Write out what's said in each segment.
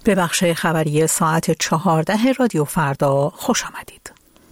به بخش خبری ساعت 14 رادیو فردا خوش آمدید.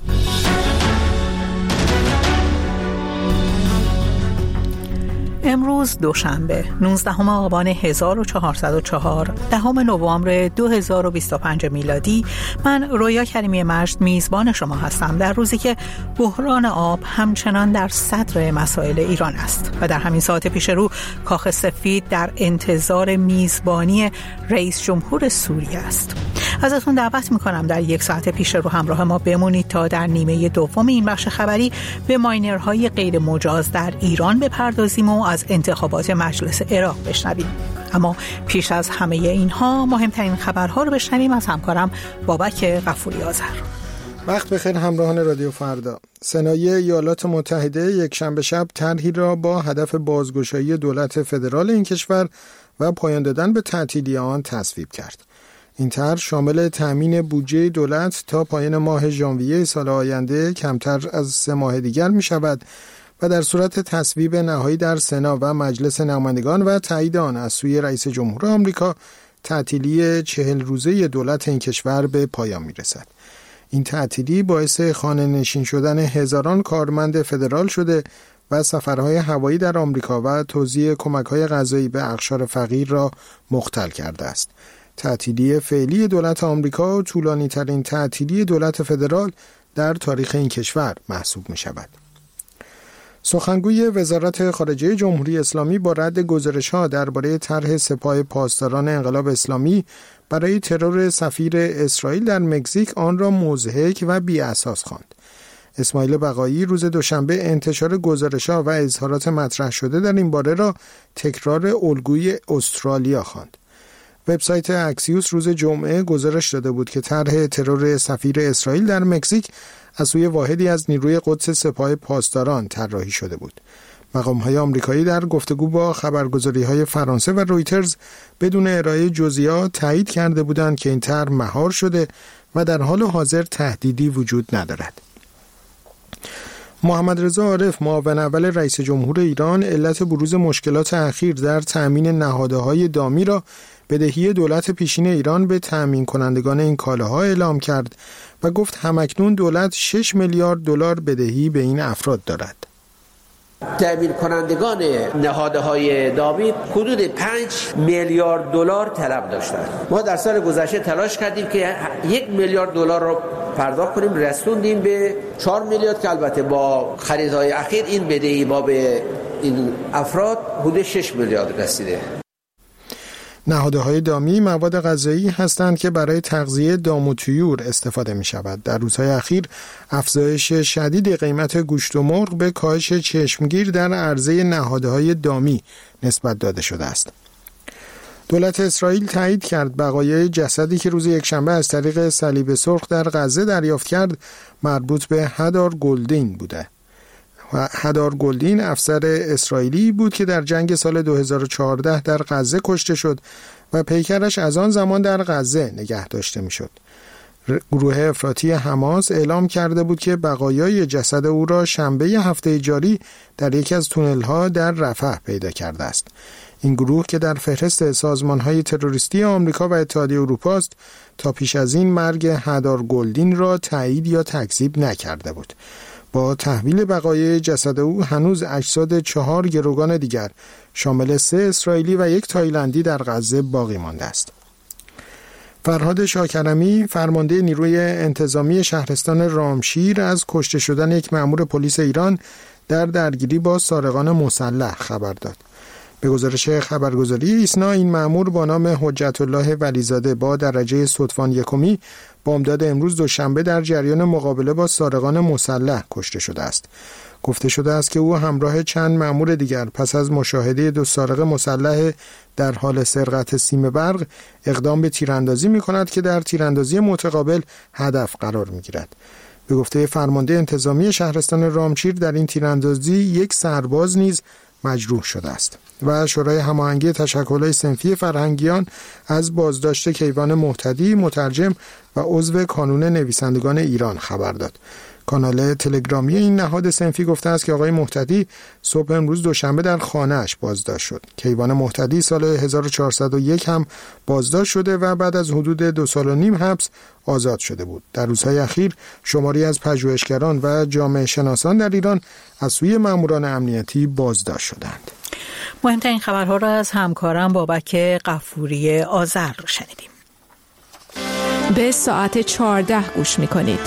امروز دوشنبه 19 آبان 1404 10 نوامبر 2025 میلادی، من رویا کریمی مجد میزبان شما هستم در روزی که بحران آب همچنان در صدر مسائل ایران است و در همین ساعت پیش رو کاخ سفید در انتظار میزبانی رئیس جمهور سوریه است. ازتون دعوت میکنم در یک ساعت پیش رو همراه ما بمونید تا در نیمه دوم این بخش خبری به ماینرهای غیر مجاز در ایران بپردازیم و از انتخابات مجلس عراق بشنویم. اما پیش از همه اینها مهمترین خبرها رو بشنویم از همکارم بابک غفوری آذر. وقت بخیر همراهان رادیو فردا. سنای ایالات متحده یک شنبه شب طرحی را با هدف بازگشایی دولت فدرال این کشور و پایان دادن به تعطیلی آن تصویب کرد. این طرح شامل تأمین بودجه دولت تا پایان ماه ژانویه سال آینده کمتر از 3 ماه دیگر می شود و در صورت تصویب نهایی در سنا و مجلس نمایندگان و تایید آن از سوی رئیس جمهور آمریکا، تعطیلی 40 روزه دولت این کشور به پایان می رسد. این تعطیلی باعث خانه نشین شدن هزاران کارمند فدرال شده و سفرهای هوایی در آمریکا و توزیع کمک‌های غذایی به اقشار فقیر را مختل کرده است. تعطیلی فعلی دولت آمریکا طولانی‌ترین تعطیلی دولت فدرال در تاریخ این کشور محسوب می شود. سخنگوی وزارت خارجه جمهوری اسلامی با رد گزارش‌ها درباره طرح سپاه پاسداران انقلاب اسلامی برای ترور سفیر اسرائیل در مکزیک آن را مضحک و بی‌اساس خواند. اسماعیل بقایی روز دوشنبه انتشار گزارش‌ها و اظهارات مطرح شده در این باره را تکرار الگوی استرالیا خواند. وبسایت اکسیوس روز جمعه گزارش داده بود که طرح ترور سفیر اسرائیل در مکزیک از سوی واحدی از نیروی قدس سپاه پاسداران طراحی شده بود. مقام‌های آمریکایی در گفتگو با خبرگزاری‌های فرانسه و رویترز بدون ارائه جزئیات تایید کرده بودند که این طرح مهار شده و در حال حاضر تهدیدی وجود ندارد. محمد رضا عارف، معاون اول رئیس جمهور ایران، علت بروز مشکلات اخیر در تأمین نهادهای دامی را بدهی دولت پیشین ایران به تأمین کنندگان این کالاها اعلام کرد و گفت همکنون دولت 6 میلیارد دلار بدهی به این افراد دارد. تأمین کنندگان نهادهای دامی حدود 5 میلیارد دلار طلب داشتند. ما در سال گذشته تلاش کردیم که 1 میلیارد دلار رو پرداخت کنیم، رسوندیم به 4 میلیارد که البته با خریدهای اخیر این بدهی ما به این افراد حدود 6 میلیارد رسیده. نهادهای دامی مواد غذایی هستند که برای تغذیه دام و طیور استفاده می شود. در روزهای اخیر افزایش شدید قیمت گوشت و مرغ به کاهش چشمگیر در عرضه نهادهای دامی نسبت داده شده است. دولت اسرائیل تایید کرد بقایای جسدی که روز یکشنبه از طریق صلیب سرخ در غزه دریافت کرد مربوط به هدار گلدین بوده. هدار گلدین افسر اسرائیلی بود که در جنگ سال 2014 در غزه کشته شد و پیکرش از آن زمان در غزه نگه داشته می شد. گروه افراطی حماس اعلام کرده بود که بقایای جسد او را شنبه هفته جاری در یکی از تونل‌ها در رفح پیدا کرده است. این گروه که در فهرست سازمان‌های تروریستی آمریکا و اتحادیه اروپا است، تا پیش از این مرگ هدار گلدین را تایید یا تکذیب نکرده بود. با تحویل بقایای جسد او هنوز اجساد 4 گروگان دیگر شامل 3 اسرائیلی و 1 تایلندی در غزه باقی مانده است. فرهاد شاکرمی، فرمانده نیروی انتظامی شهرستان رامشیر، از کشته شدن یک مأمور پلیس ایران در درگیری با سارقان مسلح خبر داد. به گزارش خبرگزاری ایسنا، این مأمور با نام حجت الله ولیزاده با درجه ستوان یکمی بامداد امروز دوشنبه در جریان مقابله با سارقان مسلح کشته شده است. گفته شده است که او همراه چند مأمور دیگر پس از مشاهده 2 سارق مسلح در حال سرقت سیم برق اقدام به تیراندازی می‌کند که در تیراندازی متقابل هدف قرار می‌گیرد. به گفته فرمانده انتظامی شهرستان رامشیر، در این تیراندازی 1 سرباز نیز مجروح شده است. و شورای هماهنگی تشکل‌های صنفی فرهنگیان از بازداشت کیوان مهتدی، مترجم و عضو کانون نویسندگان ایران خبر داد. کانال تلگرامی این نهاد صنفی گفته است که آقای مهتدی صبح امروز دوشنبه در خانه‌اش بازداشت شد. کیوان مهتدی سال 1401 هم بازداشت شده و بعد از حدود 2.5 سال حبس آزاد شده بود. در روزهای اخیر شماری از پژوهشگران و جامعه شناسان در ایران از سوی ماموران امنیتی بازداشت شدند. مهمترین خبرها را از همکارم بابک غفوری آذر شنیدیم. به ساعت 14 گوش می‌کنید.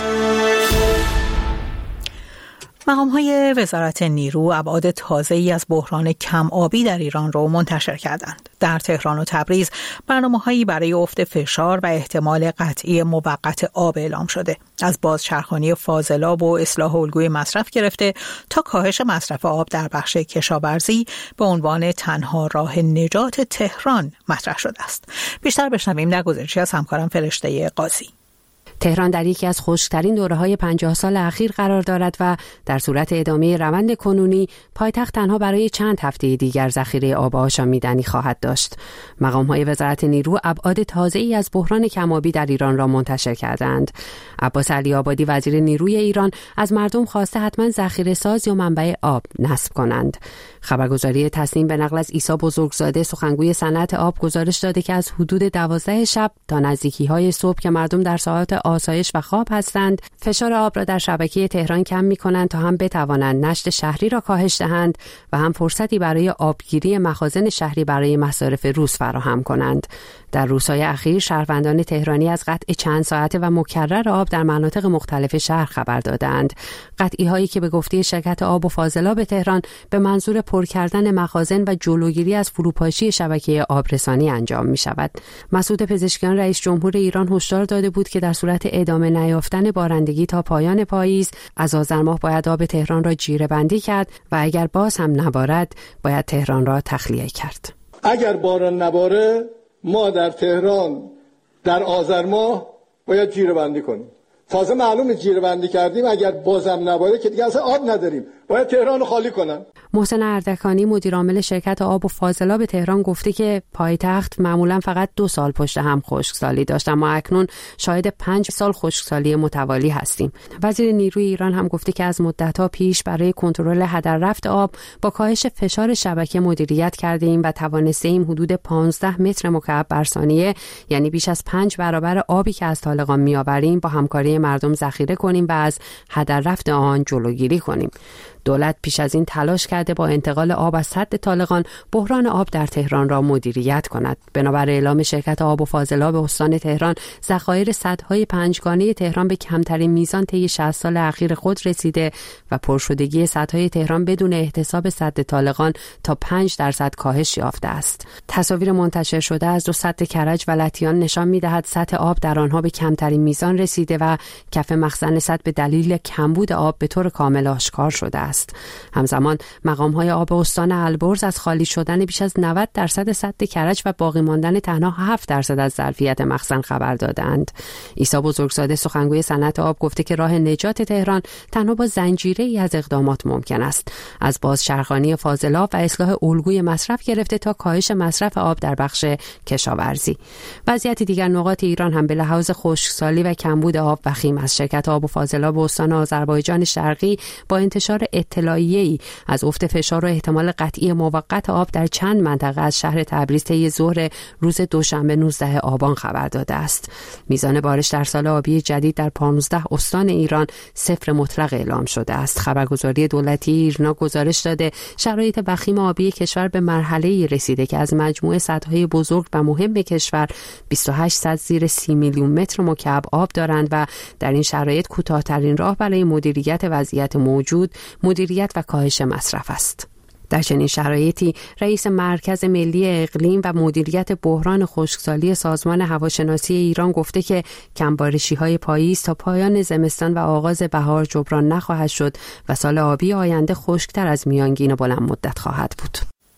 مقام‌های وزارت نیرو ابعاد تازه‌ای از بحران کم آبی در ایران را منتشر کردند. در تهران و تبریز برنامه‌هایی برای افت فشار و احتمال قطعی موقت آب اعلام شده. از بازچرخانی فاضلاب و اصلاح الگوی مصرف گرفته تا کاهش مصرف آب در بخش کشاورزی به عنوان تنها راه نجات تهران مطرح شده است. بیشتر بشنویم در گزارشی از همکارم فرشته قاضی. تهران در یکی از خشک‌ترین دوره‌های 50 سال اخیر قرار دارد و در صورت ادامه روند کنونی پایتخت تنها برای چند هفته دیگر ذخیره آب آشامیدنی خواهد داشت. مقام‌های وزارت نیرو ابعاد تازه‌ای از بحران کم‌آبی در ایران را منتشر کردند. عباس علی‌آبادی وزیر نیروی ایران از مردم خواسته حتما ذخیره ساز یا منبع آب نصب کنند. خبرگزاری تسنیم به نقل از عیسی بزرگزاده سخنگوی صنعت آب گزارش داده که از حدود 12 شب تا نزدیکی‌های صبح که مردم در ساعات آسایش و خواب هستند، فشار آب را در شبکه تهران کم می‌کنند تا هم بتوانند نشت شهری را کاهش دهند و هم فرصتی برای آبگیری مخازن شهری برای مصارف روز فراهم کنند. در روزهای اخیر شهروندان تهرانی از قطع چند ساعته و مکرر آب در مناطق مختلف شهر خبر دادند. قطعی‌هایی که به گفته شرکت آب و فاضلاب تهران به منظور پر کردن مخازن و جلوگیری از فروپاشی شبکه آبرسانی انجام می‌شود. مسعود پزشکیان رئیس جمهور ایران هشدار داده بود که در صورت ادامه نیافتن بارندگی تا پایان پاییز از آذر ماه باید آب تهران را جیره بندی کرد و اگر باز هم نبارد باید تهران را تخلیه کرد. اگر باران نباره ما در تهران در آذر ماه باید جیره بندی کنیم. تازه معلومه جیره بندی کردیم اگر بازم نباره که دیگه اصلا آب نداریم، باید تهران رو خالی کنن. محسن اردکانی مدیر عامل شرکت آب و فاضلاب تهران گفته که پایتخت معمولا فقط 2 سال پشت هم خشکسالی داشت، اما اکنون شاهد 5 سال خشکسالی متوالی هستیم. وزیر نیروی ایران هم گفته که از مدت‌ها پیش برای کنترل هدر رفت آب با کاهش فشار شبکه مدیریت کرده ایم و توانستیم حدود 15 متر مکعب بر ثانیه، یعنی بیش از 5 برابر آبی که از طالقان می‌آوریم، با همکاری مردم ذخیره کنیم و از هدر رفت آن جلوگیری کنیم. دولت پیش از این تلاش کرده با انتقال آب از سد طالقان بحران آب در تهران را مدیریت کند. بنابر اعلام شرکت آب و فاضلاب استان تهران، ذخایر سدهای 5گانه تهران به کمترین میزان طی 60 سال اخیر خود رسیده و پرشدگی سدهای تهران بدون احتساب سد طالقان تا 5% کاهش یافته است. تصاویر منتشر شده از 2 سد کرج و لطیان نشان می‌دهد سطح آب در آنها به کمترین میزان رسیده و کف مخزن سد به دلیل کمبود آب به طور کامل آشکار شده است. همزمان مقام‌های آب استان البرز از خالی شدن بیش از 90% سد کرج و باقی ماندن تنها 7% از ظرفیت مخزن خبر دادند. عیسی بزرگزاده سخنگوی صنعت آب گفته که راه نجات تهران تنها با زنجیره‌ای از اقدامات ممکن است، از بازچرخانی فاضلاب و اصلاح الگوی مصرف گرفته تا کاهش مصرف آب در بخش کشاورزی. وضعیت دیگر نقاط ایران هم به لحاظ خشکسالی و کمبود آب وخیم است. شرکت آب و فاضلاب استان آذربایجان شرقی با انتشار اطلاعیه‌ای از افت فشار و احتمال قطعی موقت آب در چند منطقه از شهر تبریز طی ظهر روز دوشنبه 19 آبان خبر داده است. میزان بارش در سال آبی جدید در 15 استان ایران 0 مطلق اعلام شده است. خبرگزاری دولتی ایرنا گزارش داده شرایط وخیم آبی کشور به مرحله‌ای رسیده که از مجموع سدهای بزرگ و مهم کشور 28 سد زیر 30 میلیون متر مکعب آب دارند و در این شرایط کوتاه‌ترین راه برای مدیریت وضعیت موجود مدیریت و کاهش مصرف است. در چنین شرایطی رئیس مرکز ملی اقلیم و مدیریت بحران خشکسالی سازمان هواشناسی ایران گفته که کمبارشی‌های پاییز تا پایان زمستان و آغاز بهار جبران نخواهد شد و سال آبی آینده خشک‌تر از میانگین بلند مدت خواهد بود.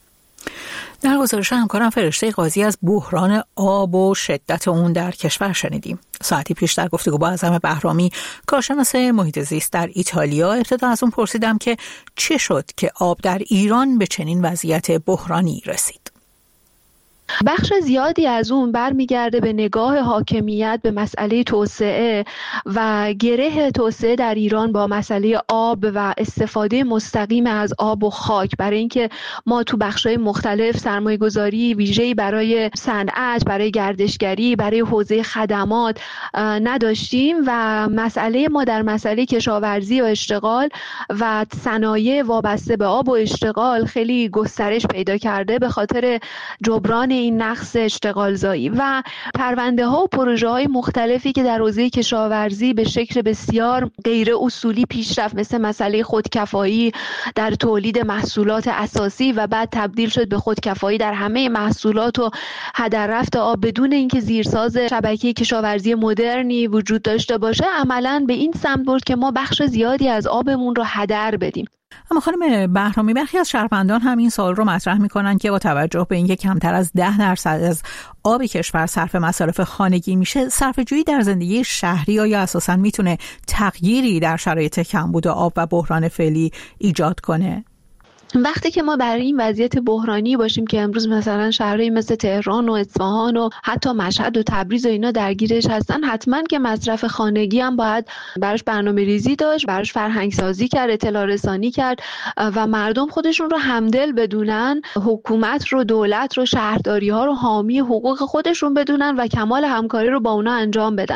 در گزارش همکارم فرشته قاضی از بحران آب و شدت اون در کشور شنیدیم. ساعتی پیش در گفتگو با اعظم بهرامی، کارشناس محیط زیست در ایتالیا، ابتدا از اون پرسیدم که چه شد که آب در ایران به چنین وضعیت بحرانی رسید. بخش زیادی از اون برمیگرده به نگاه حاکمیت به مسئله توسعه و گره توسعه در ایران با مسئله آب و استفاده مستقیم از آب و خاک، برای اینکه ما تو بخش‌های مختلف سرمایه‌گذاری ویژه‌ای برای صنعت، برای گردشگری، برای حوزه خدمات نداشتیم و مسئله ما در مسئله کشاورزی و اشتغال و صنایع وابسته به آب و اشتغال خیلی گسترش پیدا کرده به خاطر جبران این نقص اشتغالزایی و پرونده ها و پروژه های مختلفی که در حوزه کشاورزی به شکل بسیار غیر اصولی پیش رفت، مثل مسئله خودکفایی در تولید محصولات اساسی و بعد تبدیل شد به خودکفایی در همه محصولات و هدر رفت آب بدون اینکه زیرساز شبکه کشاورزی مدرنی وجود داشته باشه، عملاً به این سمت برد که ما بخش زیادی از آبمون رو هدر بدیم. اما خانم بهرامی، برخی از شهروندان هم این سوال رو مطرح می‌کنن که با توجه به اینکه کمتر از 10% از آب کشور صرف مصارف خانگی میشه، صرفه‌جویی در زندگی شهری یا اساساً میتونه تغییری در شرایط کمبود آب و بحران فعلی ایجاد کنه؟ وقتی که ما برای این وضعیت بحرانی باشیم که امروز مثلا شهرهایی مثل تهران و اصفهان و حتی مشهد و تبریز و اینا درگیرش هستن، حتما که مصرف خانگی هم باید براش برنامه‌ریزی داشت، براش فرهنگ سازی کرد، اطلاع رسانی کرد و مردم خودشون رو همدل بدونن، حکومت رو، دولت رو، شهرداری ها رو حامی حقوق خودشون بدونن و کمال همکاری رو با اونا انجام بدن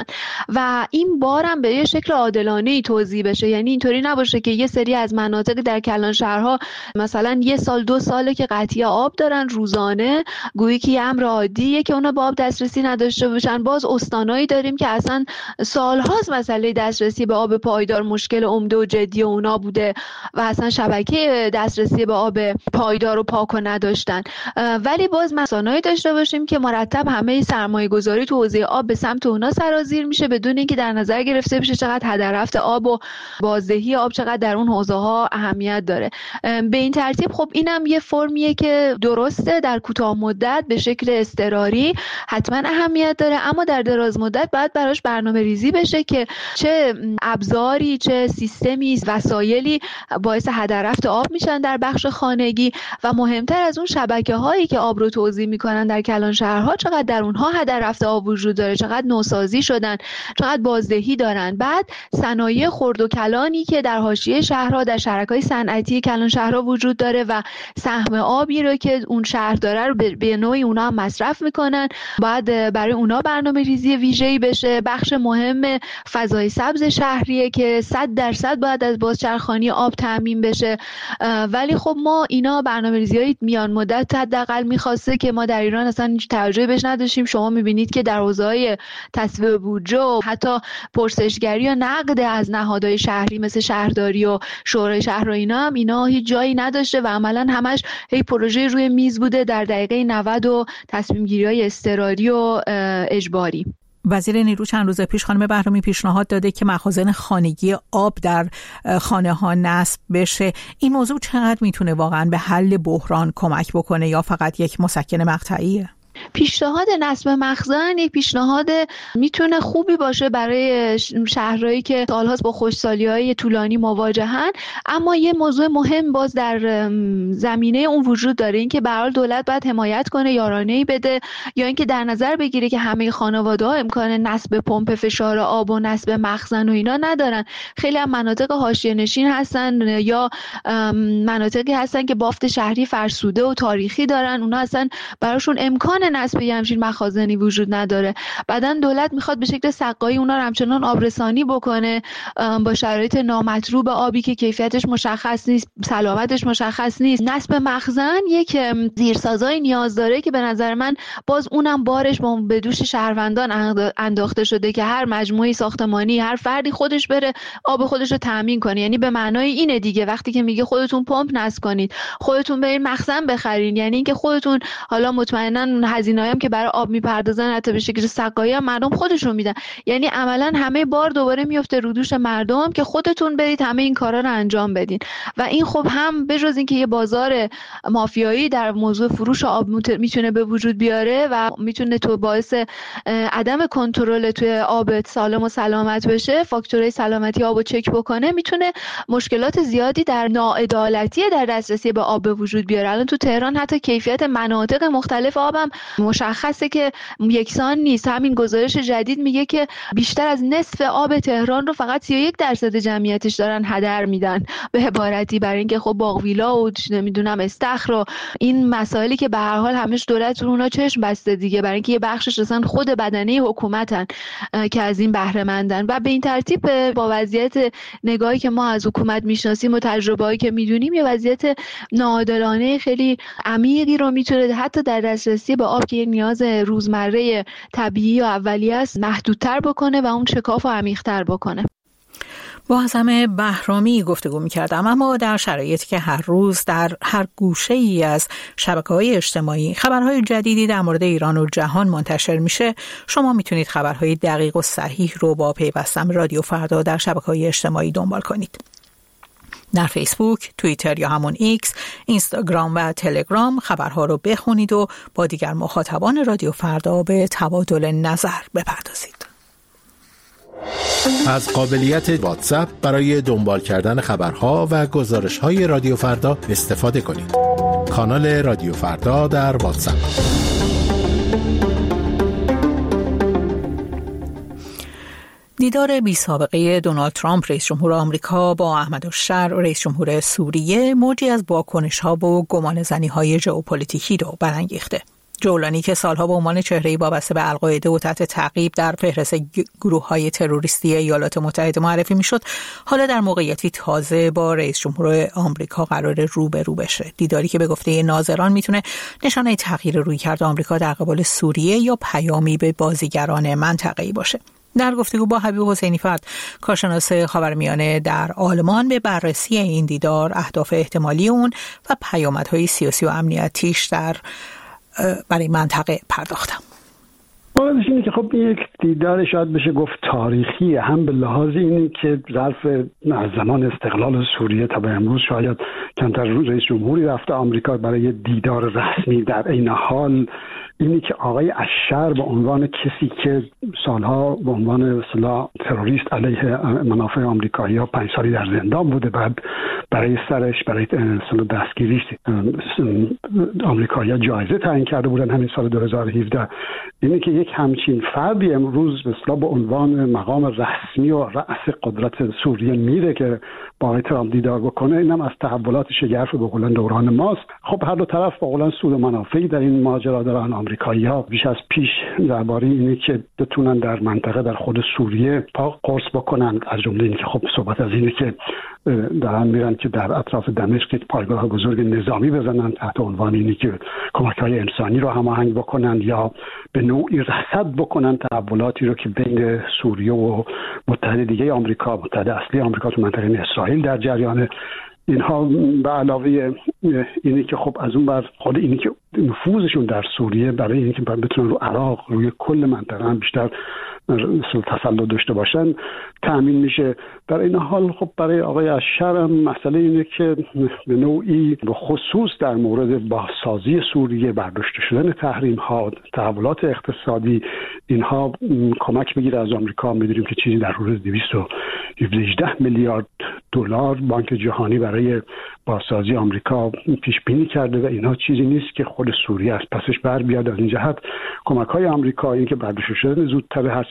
و این بارم به یه شکل عادلانه‌ای توزیع بشه. یعنی اینطوری نباشه که یه سری از مناطق در کلان شهرها مثلا 1 سال 2 ساله که قطعی آب دارن روزانه، گویی که امر عادیه که اونا به آب دسترسی نداشته باشن. باز استانایی داریم که اصلا سالهاست مسئله دسترسی به آب پایدار مشکل عمده و جدی اونا بوده و اصلا شبکه دسترسی به آب پایدار و پاک نداشتن. ولی باز استانایی داشته باشیم که مرتب همه سرمایه گذاری تو حوزه آب به سمت اونا سرازیر میشه بدون اینکه در نظر گرفته بشه چقدر هدر رفت آب و بازدهی آب چقدر در اون حوزه ها اهمیت داره. به این ترتیب خب اینم یه فرمیه که درسته در کوتاه مدت به شکل اضطراری حتما اهمیت داره، اما در دراز مدت باید براش برنامه ریزی بشه که چه ابزاری، چه سیستمی، وسایلی باعث هدر رفت آب میشن در بخش خانگی و مهمتر از اون شبکه هایی که آب رو توزیع میکنن در کلان شهرها چقدر در اونها هدر رفت آب وجود داره، چقدر نوسازی شدن، چقدر بازدهی دارن. بعد صنایع خرد و کلانی که در حاشیه شهرها، در شرکای صنعتی کلان شهرها وجود داره و سهم آبی رو که اون شهر داره رو به نوعی اونا هم مصرف میکنن، باید برای اونا برنامه ریزی ویژه‌ای بشه. بخش مهم فضای سبز شهریه که 100% باید از بازچرخانی آب تامین بشه. ولی خب ما اینا برنامه‌ریزی‌های میان مدت حداقل میخواسته که ما در ایران اصلا هیچ توجهی بهش نداشتیم. شما میبینید که در حوزه‌های تصویب بودجه و حتی پرسشگری و نقد از نهادهای شهری مثل شهرداری و شورای شهر و اینا هم اینا هیچ جایی نداشته و عملاً همش هی پروژه روی میز بوده در دقیقه 90 و تصمیم گیری‌های اضطراری و اجباری. وزیر نیرو چند روز پیش خانم بهرامی پیشنهاد داده که مخازن خانگی آب در خانه ها نصب بشه. این موضوع چقدر میتونه واقعا به حل بحران کمک بکنه یا فقط یک مسکن مقطعیه؟ پیشنهاد نصب مخزن یک پیشنهاد میتونه خوبی باشه برای شهرهایی که سالهاست با خشکسالی‌های طولانی مواجهن، اما یه موضوع مهم باز در زمینه اون وجود داره، این که به هر حال دولت باید حمایت کنه، یارانه‌ای بده یا اینکه در نظر بگیره که همه خانواده‌ها امکان نصب پمپ فشار آب و نصب مخزن و اینا ندارن. خیلی از مناطق حاشیه‌نشین هستن یا مناطقی هستن که بافت شهری فرسوده و تاریخی دارن، اونا اصلا براشون امکان نصب همچین مخازنی وجود نداره. بعدن دولت میخواد به شکل سقایی اونا رو همچنان آبرسانی بکنه با شرایط نامطلوب آبی که کیفیتش مشخص نیست، سلامتش مشخص نیست. نصب مخزن یک زیرسازایی نیاز داره که به نظر من باز اونم بارش به دوش شهروندان انداخته شده که هر مجموعه ساختمانی، هر فردی خودش بره آب خودش رو تامین کنه. یعنی به معنای اینه دیگه وقتی که میگه خودتون پمپ نصب کنید، خودتون برید مخزن بخرین، یعنی اینکه خودتون حالا مطمئنا هزینه‌ای هم که برای آب میپردازن حتی به شکل سقایی هم مردم خودشون میدن. یعنی عملا همه بار دوباره میفته رو دوش مردم که خودتون برید همه این کارا رو انجام بدین و این خب هم به جز اینکه یه بازار مافیایی در موضوع فروش آب میتونه به وجود بیاره و میتونه تو باعث عدم کنترل توی آب سالم و سلامت بشه، فاکتورهای سلامتی آبو چک بکنه، میتونه مشکلات زیادی در ناعدالتی در دسترسی به آب به وجود بیاره. الان تو تهران حتی کیفیت مناطق مختلف آبم مشخصه که یکسان نیست. همین گزارش جدید میگه که بیشتر از نصف آب تهران رو فقط 31% جمعیتش دارن هدر میدن، به عبارتی برای اینکه خب باقویلا و نمیدونم استخر و این مسائلی که به هر حال همش دولت رو اونا چشم بسته دیگه، برای اینکه یه بخشش اصلا خود بدنه حکومتن که از این بهره مندن و به این ترتیب با وضعیت نگاهی که ما از حکومت میشناسیم و تجربه‌ای که میدونیم یه وضعیت ناعادلانه خیلی عمیقی رو میتونه حتی در دسترسی به آب که یک نیاز روزمره طبیعی و اولیه است محدودتر بکنه و اون شکاف و عمیق‌تر بکنه. با حسن بهرامی گفتگو می‌کردم. اما در شرایطی که هر روز در هر گوشه‌ای از شبکه‌های اجتماعی خبرهای جدیدی در مورد ایران و جهان منتشر میشه، شما میتونید خبرهای دقیق و صحیح رو با پیوستن رادیو فردا در شبکه‌های اجتماعی دنبال کنید. در فیسبوک، توییتر یا همون ایکس، اینستاگرام و تلگرام خبرها رو بخونید و با دیگر مخاطبان رادیو فردا به تبادل نظر بپردازید. از قابلیت واتساپ برای دنبال کردن خبرها و گزارش‌های رادیو فردا استفاده کنید. کانال رادیو فردا در واتساپ. دیدار بی سابقه دونالد ترامپ رئیس جمهور آمریکا با احمدالشر رئیس جمهور سوریه موجی از واکنش‌ها و گمانه‌زنی‌های ژئوپلیتیکی رو برانگیخته. جولانی که سالها به عنوان چهره‌ای وابسته به القاعده و تحت تعقیب در فهرست گروه‌های تروریستی ایالات متحده معرفی میشد، حالا در موقعیتی تازه با رئیس جمهور آمریکا قرار روبرو بشه. دیداری که به گفته ناظران میتونه نشانه تغییر رویکرد آمریکا در قبال سوریه یا پیامی به بازیگران منطقه‌ای باشه. در گفتگو با حبیب حسینی فرد، کارشناس خاورمیانه در آلمان، به بررسی این دیدار، اهداف احتمالی اون و پیامدهای سیاسی و امنیتیش برای منطقه پرداختم. واقعیش اینه که خب یک دیدار شاید بشه گفت تاریخی، هم به لحاظ اینه که ظرف از زمان استقلال سوریه تا به امروز شاید کمتر رئیس جمهوری رفته آمریکا برای دیدار رسمی. در این حال اینی که آقای اشر به عنوان کسی که سالها به عنوان اصطلاح تروریست علیه منافع آمریکایی‌ها 5 سالی در زندان بوده، بعد برای سرش برای اصطلاح دستگیریش آمریکایی‌ها جایزه تعیین کرده بودن همین سال 2017. اینی که یک همچین فردی امروز به اصطلاح به عنوان مقام رسمی و رأس قدرت سوریه میره که با آقای ترامپ دیدار بکنه، اینم از تحولات شگرف به قولن دوران ماست. خب هر دو طرف با قولن سود و منافعی در این ماجرا دارن. آمریکایی‌ها بیش از پیش درباره اینه که بتونن در منطقه در خود سوریه پا قرص بکنن، از جمله اینکه خب صحبت از اینه که دارن میرن که در اطراف دمشق یک پایگاه بزرگ نظامی بزنن تحت عنوان اینی که کمک‌های انسانی رو هماهنگ بکنن یا به نوعی رصد بکنن تحولاتی رو که بین سوریه و متحد دیگه آمریکا، متحد اصلی آمریکا تو منطقه اسرائیل در جریان. اینها به علاوه اینی که خب از اون بر خود اینی که نفوذشون در سوریه برای اینکه بتونن رو عراق روی کل منطقه هم بیشتر تسلط داشته باشن تأمین میشه. در این حال خب برای آقای اشر مسئله اینه که به نوعی به خصوص در مورد بازسازی سوریه، برداشته شدن تحریم ها، تحولات اقتصادی، اینها کمک بگیره از آمریکا. می‌دونیم که چیزی در حدود 218 میلیارد دلار بانک جهانی برای بازسازی آمریکا پیش بینی کرده و اینها چیزی نیست که خود سوریه از پسش بر بیاد. از این جهت کمک‌های آمریکایی که برداشته شدن زودتر هست،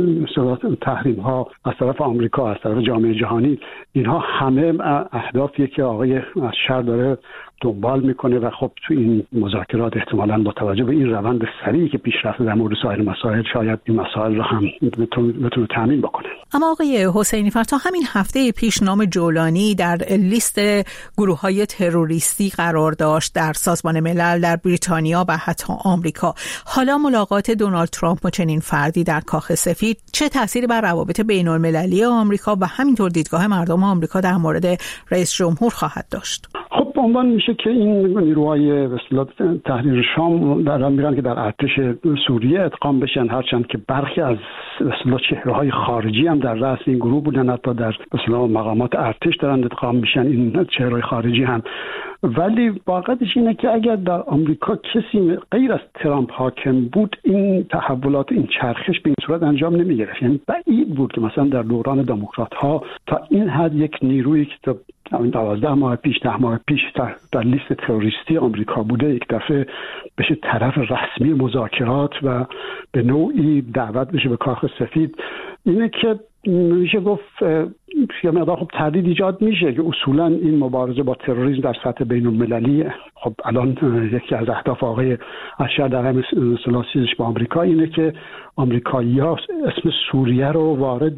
تحریم ها از طرف آمریکا، از طرف جامعه جهانی، اینها همه اهدافیه که آقای اشر داره دنبال میکنه و خب تو این مذاکرات احتمالاً با توجه به این روند سریعی که پیش رفته در مورد سایر مسائل شاید این مسائل رو هم بتونه تامین بکنه. اما آقای حسینی فرد، تا همین هفته پیش نام جولانی در لیست گروه‌های تروریستی قرار داشت در سازمان ملل، در بریتانیا و حتی آمریکا. حالا ملاقات دونالد ترامپ با چنین فردی در کاخ سفید چه تأثیری بر روابط بین‌المللی آمریکا و همینطور دیدگاه مردم آمریکا در مورد رئیس جمهور خواهد داشت؟ خب عنوان میشه که این نیروهای به اصطلاح تحریر شام دارن میرن که در ارتش سوریه ادغام بشن، هرچند که برخی از به اصطلاح چهره‌های خارجی هم در رأس این گروه بودن، حتی در به اصطلاح مقامات ارتش دارن ادغام میشن این چهره‌های خارجی هم. ولی واقعیتش اینه که اگر در آمریکا کسی غیر از ترامپ حاکم بود، این تحولات، این چرخش به این صورت انجام نمیگرفت. یعنی بعید بود که مثلا در دوران دموکرات‌ها تا این حد یک نیرویی که 12 ماه پیش 10 ماه پیش در لیست تروریستی آمریکا بوده، یک دفعه بشه طرف رسمی مذاکرات و به نوعی دعوت بشه به کاخ سفید، اینه که میشه گفت یه مقدار خب تردید ایجاد میشه که اصولا این مبارزه با تروریسم در سطح بین المللی، خب الان یکی از اهداف آقای اشر در همین سلاسیش با آمریکا اینه که آمریکایی‌ها اسم سوریه رو وارد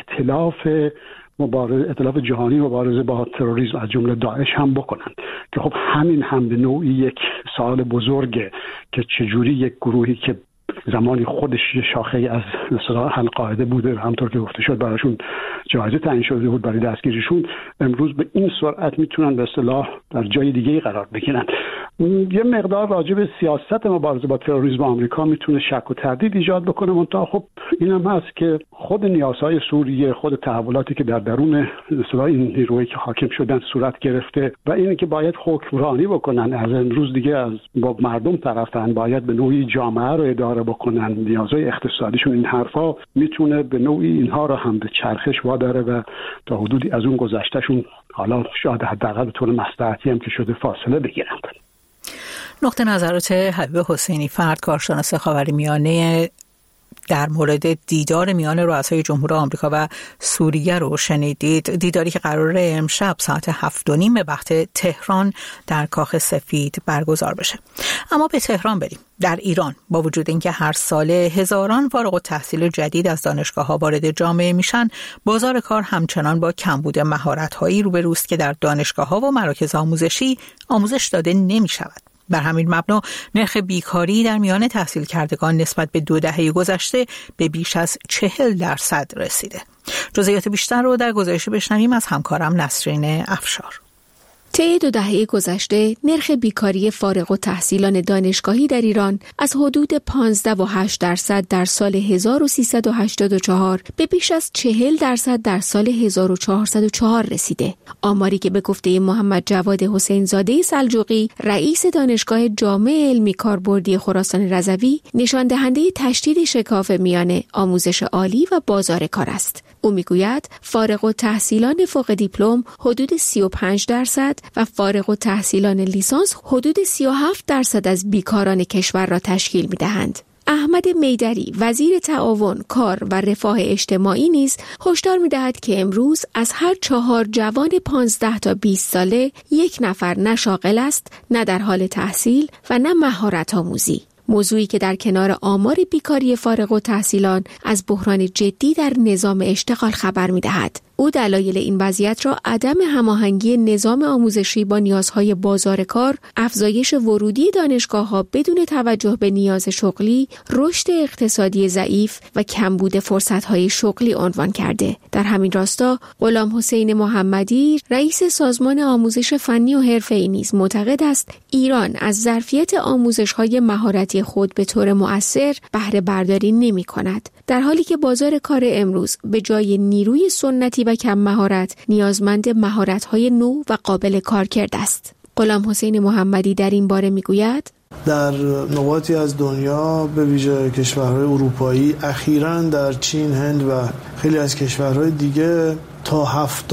ائتلاف جهانی مبارزه با تروریسم از جمله داعش هم بکنن، که خب همین هم به نوعی یک سوال بزرگه که چجوری یک گروهی که زمانی خودش شاخه از اصطلاح القاعده بوده، همطور که گفته شد براشون جایزه تعیین شده بود برای دستگیریشون، امروز به این سرعت میتونن به اصطلاح در جای دیگه قرار بگیرن. یه مقدار راجع به سیاست مبارزه با تروریسم آمریکا میتونه شک و تردید ایجاد بکنه، منتها خب اینم هست که خود نیازهای سوریه، خود تحولاتی که در درون اصطلاح این نیروهایی که حاکم شدن صورت گرفته و اینه که باید حکمرانی بکنن، از امروز دیگه از با مردم طرفن، باید به نوعی جامعه رو اداره بکنن، نیازهای اقتصادیشون، این حرفا میتونه به نوعی اینها رو هم به چرخش واداره و تا حدودی از اون گذشتهشون حالا شاید حداقل به طور مصلحتی هم که شده فاصله بگیرن. نقطه نظرات حبیب حسینی، فرد کارشناس خاورمیانه، در مورد دیدار میان رؤسای جمهور آمریکا و سوریه رو شنیدید. دیداری که قراره امشب ساعت 7:30 به وقت تهران در کاخ سفید برگزار بشه. اما به تهران بریم. در ایران با وجود اینکه هر ساله هزاران فارغ التحصیل جدید از دانشگاه‌ها وارد جامعه میشن، بازار کار همچنان با کمبود مهارت‌هایی روبروست که در دانشگاه‌ها و مراکز آموزشی آموزش داده نمی‌شود. بر همین مبنا نرخ بیکاری در میان تحصیل کردگان نسبت به 2 دهه گذشته به بیش از 40% رسیده. جزئیات بیشتر رو در گزارش بشنویم از همکارم نسرین افشار. طی 2 دهه گذشته نرخ بیکاری فارغ التحصیلان دانشگاهی در ایران از حدود 15.8% در سال 1384 به بیش از 40% در سال 1404 رسیده. آماری که به گفته محمد جواد حسین زاده سلجوقی، رئیس دانشگاه جامع علمی کاربردی خراسان رضوی، نشان دهنده تشدید شکاف میان آموزش عالی و بازار کار است. او میگوید فارغ التحصیلان فوق دیپلم حدود 35% و فارغ التحصیلان لیسانس حدود 37% از بیکاران کشور را تشکیل می‌دهند. احمد میدری، وزیر تعاون، کار و رفاه اجتماعی نیز هشدار می‌دهد که امروز از هر 4 جوان 15 تا 20 ساله 1 نفر نه شاغل است، نه در حال تحصیل و نه مهارت آموزی. موضوعی که در کنار آمار بیکاری فارغ التحصیلان از بحران جدی در نظام اشتغال خبر می‌دهد. او دلایل این وضعیت را عدم هماهنگی نظام آموزشی با نیازهای بازار کار، افزایش ورودی دانشگاه‌ها بدون توجه به نیاز شغلی، رشد اقتصادی ضعیف و کمبود فرصت‌های شغلی عنوان کرده. در همین راستا غلام حسین محمدی، رئیس سازمان آموزش فنی و حرفه‌ای نیز معتقد است ایران از ظرفیت آموزش‌های مهارتی خود به طور مؤثر بهره برداری نمی‌کند، در حالی که بازار کار امروز به جای نیروی سنتی و کم مهارت نیازمند مهارت‌های نو و قابل کارکرد است. غلام حسین محمدی در این باره میگوید: در نقاطی از دنیا به ویژه کشورهای اروپایی، اخیراً در چین، هند و خیلی از کشورهای دیگه تا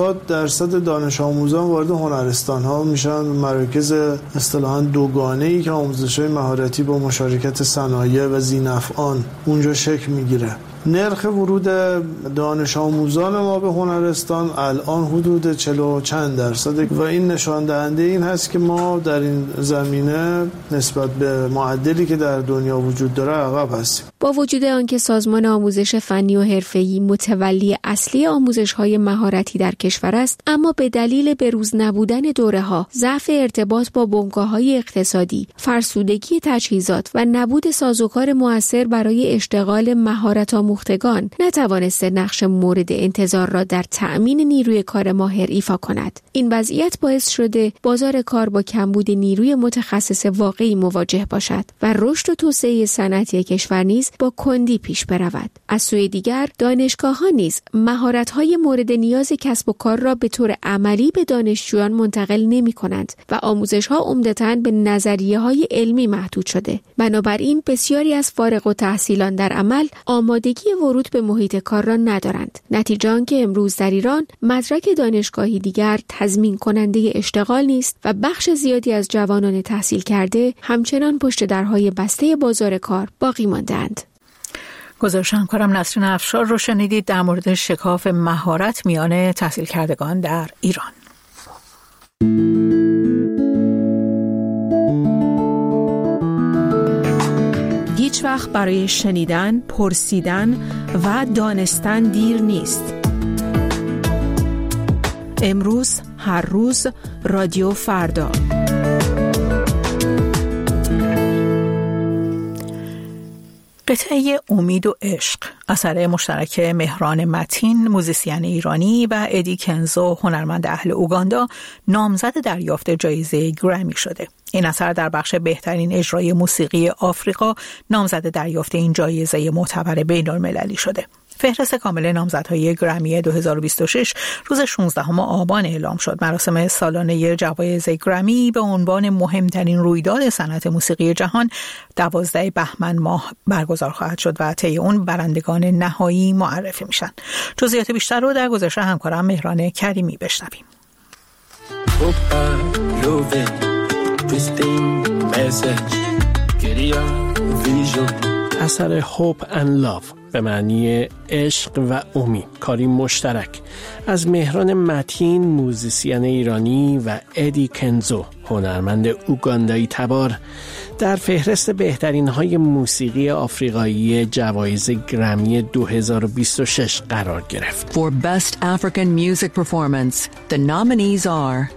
70% دانش آموزان وارد هنرستان‌ها میشن، مراکز اصطلاحاً دوگانه‌ای که آموزش‌های مهارتی با مشارکت صنایع و ذی‌نفعان اونجا شکل میگیره. نرخ ورود دانش آموزان ما به هنرستان الان حدود 40 چند درصد و این نشان دهنده این هست که ما در این زمینه نسبت به معدلی که در دنیا وجود داره عقب هستیم. با وجود آنکه سازمان آموزش فنی و حرفه‌ای متولی اصلی آموزش‌های مهارتی در کشور است، اما به دلیل بروز نبودن دوره‌ها، ضعف ارتباط با بنگاه‌های اقتصادی، فرسودگی تجهیزات و نبود سازوکار مؤثر برای اشتغال مهارت آموختگان نتوانسته نقش مورد انتظار را در تأمین نیروی کار ماهر ایفا کند. این وضعیت باعث شده بازار کار با کمبود نیروی متخصص واقعی مواجه باشد و رشد و توسعه صنعتی کشور نیز نیز با کندی پیش برود. از سوی دیگر دانشگاه‌ها نیز مهارت‌های مورد نیاز کسب و کار را به طور عملی به دانشجویان منتقل نمی‌کنند و آموزش‌ها عمدتاً به نظریه‌های علمی محدود شده. بنابراین بسیاری از فارغ التحصیلان در عمل آمادگی ورود به محیط کار را ندارند. نتیجه آن که امروز در ایران مدرک دانشگاهی دیگر تضمین کننده اشتغال نیست و بخش زیادی از جوانان تحصیل کرده همچنان پشت درهای بسته بازار کار باقی مانده‌اند. گزارش همکارم نسرین افشار رو شنیدید در مورد شکاف مهارت میان تحصیل کردگان در ایران. هیچ وقت برای شنیدن، پرسیدن و دانستن دیر نیست. امروز، هر روز، رادیو فردا. قطعه امید و عشق اثر مشترک مهران متین موزیسین ایرانی و ادی کنزو هنرمند اهل اوگاندا نامزد دریافت جایزه گرمی شده. این اثر در بخش بهترین اجرای موسیقی آفریقا نامزد دریافت این جایزه معتبر بین‌المللی شده. فهرست کامل نامزدهای گرمی 2026 روز 16 آبان اعلام شد. مراسم سالانه جوایز گرمی به عنوان مهمترین رویداد صنعت موسیقی جهان 12 بهمن ماه برگزار خواهد شد و طی اون برندگان نهایی معرفی میشن. جزئیات بیشتر رو در گزارش همکارم مهران کریمی بشنویم. اثر Hope and Love به معنی عشق و امید، کاری مشترک از مهران متین موزیسین ایرانی و ادی کنزو هنرمند اوگاندایی تبار در فهرست بهترین های موسیقی آفریقایی جوایز گرمی 2026 قرار گرفت. For Best African Music Performance, the nominees are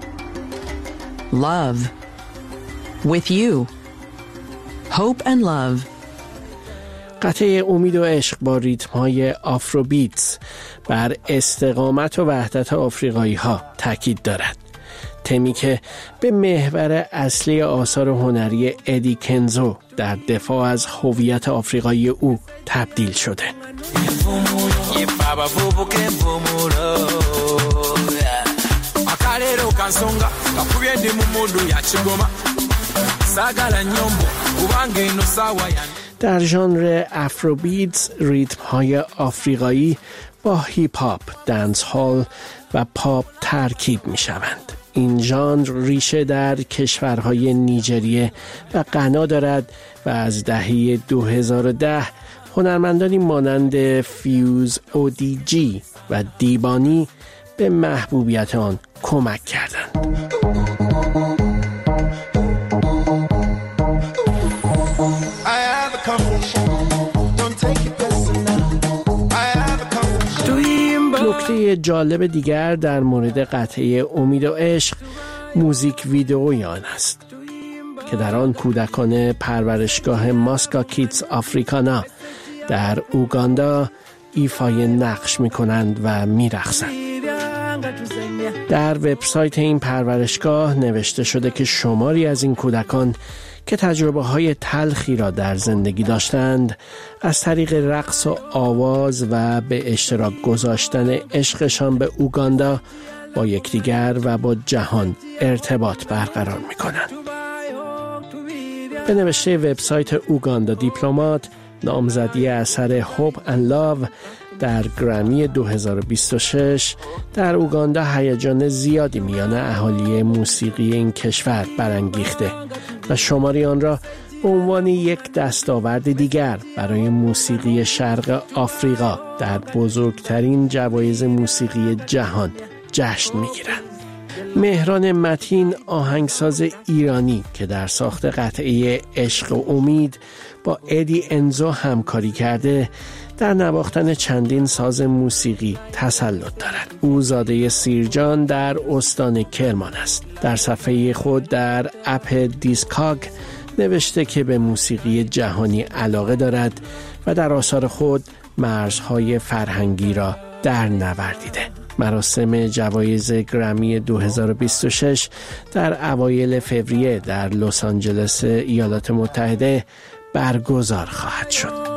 Love, With You, Hope and Love. قطعه امید و عشق با ریتم‌های آفروبیتس بر استقامت و وحدت آفریقایی ها تاکید دارد. تمی که به محور اصلی آثار هنری ادی کنزو در دفاع از هویت آفریقایی او تبدیل شده. در ژانر افروبیتس ریتم‌های آفریقایی با هیپ هاپ، دنس هال و پاپ ترکیب می‌شوند. این ژانر ریشه در کشورهای نیجریه و غنا دارد و از دهه 2010 هنرمندانی مانند فیوز اودیجی و دیبانی به محبوبیت آن کمک کردند. نکته جالب دیگر در مورد قطعه امید و عشق موزیک ویدئوی آن است که در آن کودکان پرورشگاه ماسکا کیدز آفریکانا در اوگاندا ایفای نقش می کنند و می رقصند. در وبسایت این پرورشگاه نوشته شده که شماری از این کودکان که تجربه های تلخی را در زندگی داشتند از طریق رقص و آواز و به اشتراک گذاشتن عشقشان به اوگاندا با یکدیگر و با جهان ارتباط برقرار می کنند. به نوشته وبسایت اوگاندا دیپلمات، نامزدی اثر Hope and Love در گرمی 2026 در اوگاندا هیجان زیادی میان اهالی موسیقی این کشور برانگیخته و شماری آن را به عنوان یک دستاورد دیگر برای موسیقی شرق آفریقا در بزرگترین جوایز موسیقی جهان جشن میگیرند. مهران متین آهنگساز ایرانی که در ساخت قطعه عشق و امید با ادی انزو همکاری کرده در نواختن چندین ساز موسیقی تسلط دارد. او زاده سیرجان در استان کرمان است. در صفحه خود در اپ دیسکاگ نوشته که به موسیقی جهانی علاقه دارد و در آثار خود مرزهای فرهنگی را در نوردیده. مراسم جوایز گرمی 2026 در اوایل فوریه در لس آنجلس ایالات متحده برگزار خواهد شد.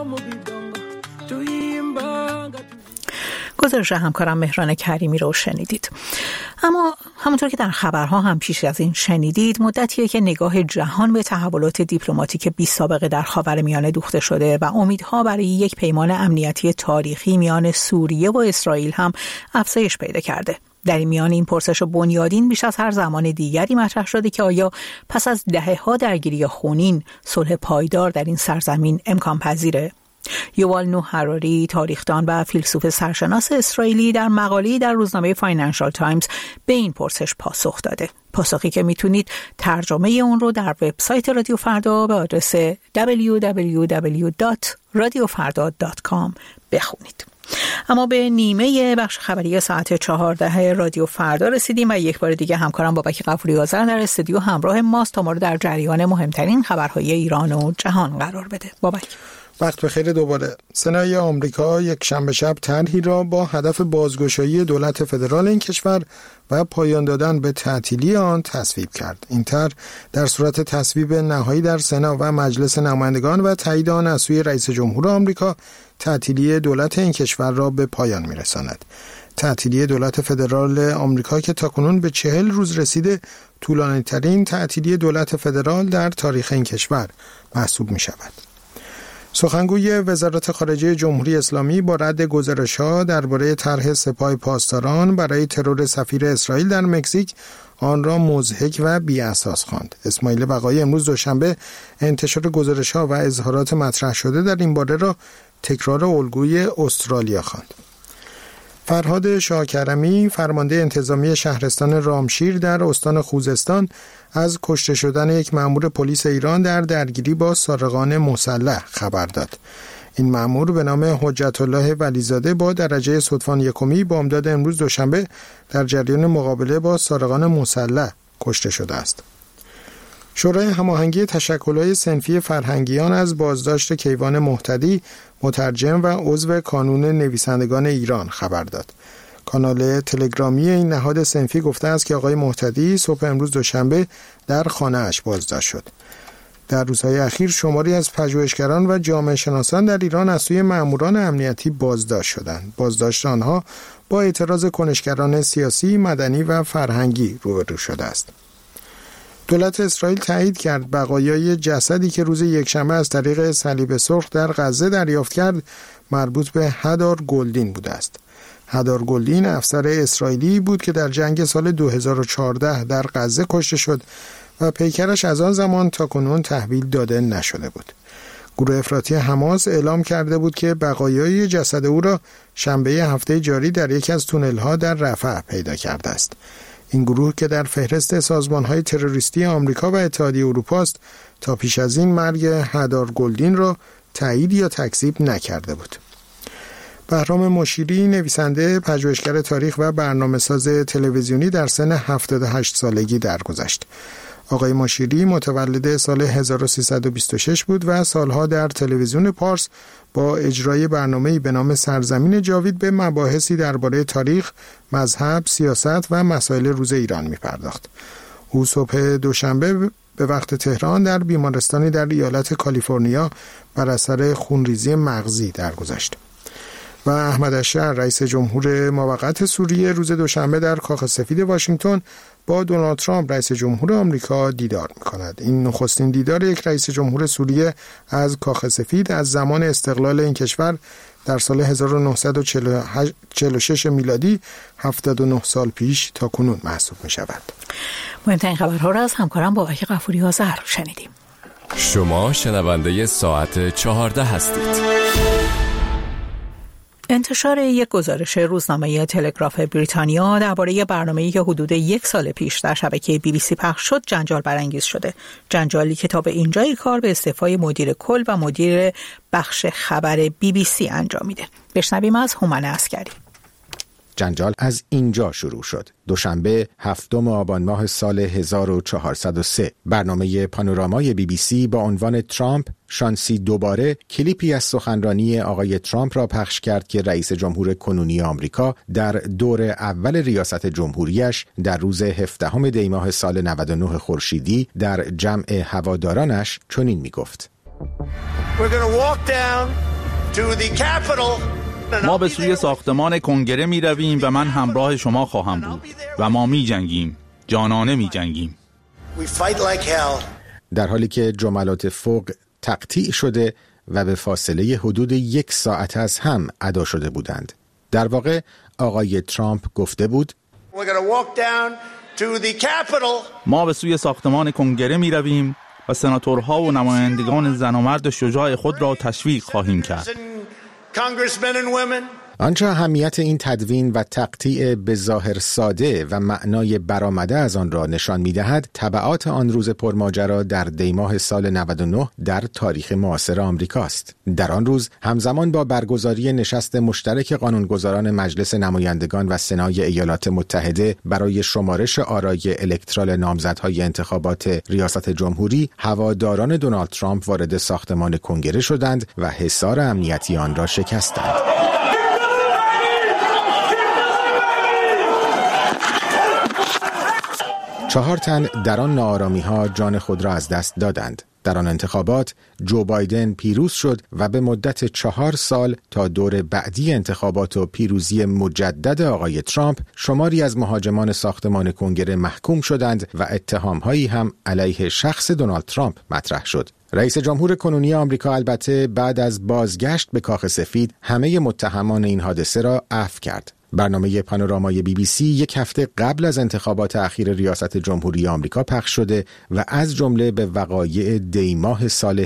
گزارش همکارم مهران کریمی رو شنیدید. اما همونطور که در خبرها هم پیش از این شنیدید، مدتیه که نگاه جهان به تحولات دیپلماتیک بی سابقه در خاورمیانه دوخته شده و امیدها برای یک پیمان امنیتی تاریخی میان سوریه و اسرائیل هم افزایش پیدا کرده. در این میان این پرسش بنیادین بیش از هر زمان دیگری مطرح شده که آیا پس از دهه‌ها درگیری خونین صلح پایدار در این سرزمین امکان پذیره؟ یووال نوح هراری، تاریخدان و فیلسوف سرشناس اسرائیلی، در مقاله‌ای در روزنامه فاینانشال تایمز به این پرسش پاسخ داده. پاسخی که میتونید ترجمه اون رو در وبسایت رادیو فردا به آدرس www.radiofarda.com بخونید. اما به نیمه بخش خبری ساعت 14 رادیو فردا رسیدیم و یک بار دیگه همکارم بابک غفوری آذر در استودیو همراه ماست تا ما رو در جریان مهمترین خبرهای ایران و جهان قرار بده. بابک، وقت بخیر. دوباره سنای آمریکا یک شنبه شب طرحی را با هدف بازگشایی دولت فدرال این کشور و پایان دادن به تعطیلی آن تصویب کرد. این طرح در صورت تصویب نهایی در سنا و مجلس نمایندگان و تایید آن از سوی رئیس جمهور آمریکا تعطیلی دولت این کشور را به پایان می‌رساند. تعطیلی دولت فدرال آمریکا که تاکنون به 40 روز رسیده، طولانی‌ترین تعطیلی دولت فدرال در تاریخ این کشور محسوب می‌شود. سخنگوی وزارت خارجه جمهوری اسلامی با رد گزارش‌ها درباره طرح سپاه پاسداران برای ترور سفیر اسرائیل در مکزیک آن را مضحک و بی‌اساس خواند. اسماعیل بقایی امروز دوشنبه انتشار گزارش‌ها و اظهارات مطرح شده در این باره را تکرار الگوی استرالیا خواند. فرهاد شاکرمی، فرمانده انتظامی شهرستان رامشیر در استان خوزستان، از کشته شدن یک مأمور پلیس ایران در درگیری با سارقان مسلح خبر داد. این مأمور به نام حجت الله ولیزاده با درجه صدفان یکمی بامداد امروز دوشنبه در جریان مقابله با سارقان مسلح کشته شده است. شورای هماهنگی تشکل‌های صنفی فرهنگیان از بازداشت کیوان مهتدی، مترجم و عضو کانون نویسندگان ایران خبر داد. کانال تلگرامی این نهاد صنفی گفته است که آقای مهتدی صبح امروز دوشنبه در خانه‌اش بازداشت شد. در روزهای اخیر شماری از پژوهشگران و جامعه شناسان در ایران از سوی مأموران امنیتی بازداشت شدند. بازداشت آنها با اعتراض کنشگران سیاسی، مدنی و فرهنگی روبرو شده است. دولت اسرائیل تایید کرد بقایای جسدی که روز یکشنبه از طریق صلیب سرخ در غزه دریافت کرد مربوط به هدار گلدین بوده است. هدار گلدین افسر اسرائیلی بود که در جنگ سال 2014 در غزه کشته شد و پیکرش از آن زمان تا کنون تحویل داده نشده بود. گروه افراطی حماس اعلام کرده بود که بقایای جسد او را شنبه هفته جاری در یکی از تونل‌ها در رفح پیدا کرده است. این گروه که در فهرست سازمان‌های تروریستی آمریکا و اتحادیه اروپا است، تا پیش از این مرگ هدار گلدین را تایید یا تکذیب نکرده بود. بهرام مشیری، نویسنده، پژوهشگر تاریخ و برنامه‌ساز تلویزیونی، در سن 78 سالگی درگذشت. آقای مشیری متولد سال 1326 بود و سالها در تلویزیون پارس با اجرای برنامه‌ای به نام سرزمین جاوید به مباحثی درباره تاریخ، مذهب، سیاست و مسائل روز ایران می‌پرداخت. او صبح دوشنبه به وقت تهران در بیمارستانی در ایالت کالیفرنیا بر اثر خونریزی مغزی درگذشت. و احمد اشرف، رئیس جمهور موقت سوریه، روز دوشنبه در کاخ سفید واشنگتن با دونالد ترامپ رئیس جمهور آمریکا دیدار می‌کند. این نخستین دیدار یک رئیس جمهور سوریه از کاخ سفید از زمان استقلال این کشور در سال 1946 میلادی 79 سال پیش تا کنون محسوب می‌شود. مهمترین خبرها را از همکارم بابک غفوری آذر شنیدیم. شما شنونده ساعت 14 هستید. انتشار یک گزارش روزنامه تلگراف بریتانیا درباره برنامه‌ای که حدود یک سال پیش در شبکه BBC پخش شد جنجال برانگیز شده. جنجالی که تا به اینجای کار به استعفای مدیر کل و مدیر بخش خبر BBC انجامیده. بشنویم از هومن عسکری. جنجال از اینجا شروع شد. دوشنبه 7 آبان ماه سال 1403 برنامه پانورامای BBC با عنوان ترامپ شانسی دوباره کلیپی از سخنرانی آقای ترامپ را پخش کرد که رئیس جمهور کنونی آمریکا در دور اول ریاست جمهوریش در روز 17 دی ماه سال 99 خورشیدی در جمع هوادارانش چنین می گفت: ما به سوی ساختمان کنگره می رویم و من همراه شما خواهم بود و ما می جنگیم، جانانه می جنگیم. در حالی که جملات فوق تقطیع شده و به فاصله حدود 1 ساعت از هم ادا شده بودند. در واقع آقای ترامپ گفته بود ما به سوی ساختمان کنگره می رویم و سناتورها و نمایندگان زن و مرد شجاع خود را تشویق خواهیم کرد. آنچه اهمیت این تدوین و تقطیع به ظاهر ساده و معنای برآمده از آن را نشان می‌دهد، تبعات آن روز پرماجرا در دیماه سال 99 در تاریخ معاصر آمریکاست. در آن روز همزمان با برگزاری نشست مشترک قانونگذاران مجلس نمایندگان و سنای ایالات متحده برای شمارش آرای الکترال نامزدهای انتخابات ریاست جمهوری، هواداران دونالد ترامپ وارد ساختمان کنگره شدند و حصار امنیتی آن را شکستند. 4 تن در آن ناآرامی‌ها جان خود را از دست دادند. در آن انتخابات جو بایدن پیروز شد و به مدت 4 سال تا دور بعدی انتخابات و پیروزی مجدد آقای ترامپ، شماری از مهاجمان ساختمان کنگره محکوم شدند و اتهام‌هایی هم علیه شخص دونالد ترامپ مطرح شد. رئیس جمهور کنونی آمریکا البته بعد از بازگشت به کاخ سفید همه متهمان این حادثه را عفو کرد. برنامه پانورامای BBC 1 هفته قبل از انتخابات اخیر ریاست جمهوری آمریکا پخش شده و از جمله به وقایع دیماه سال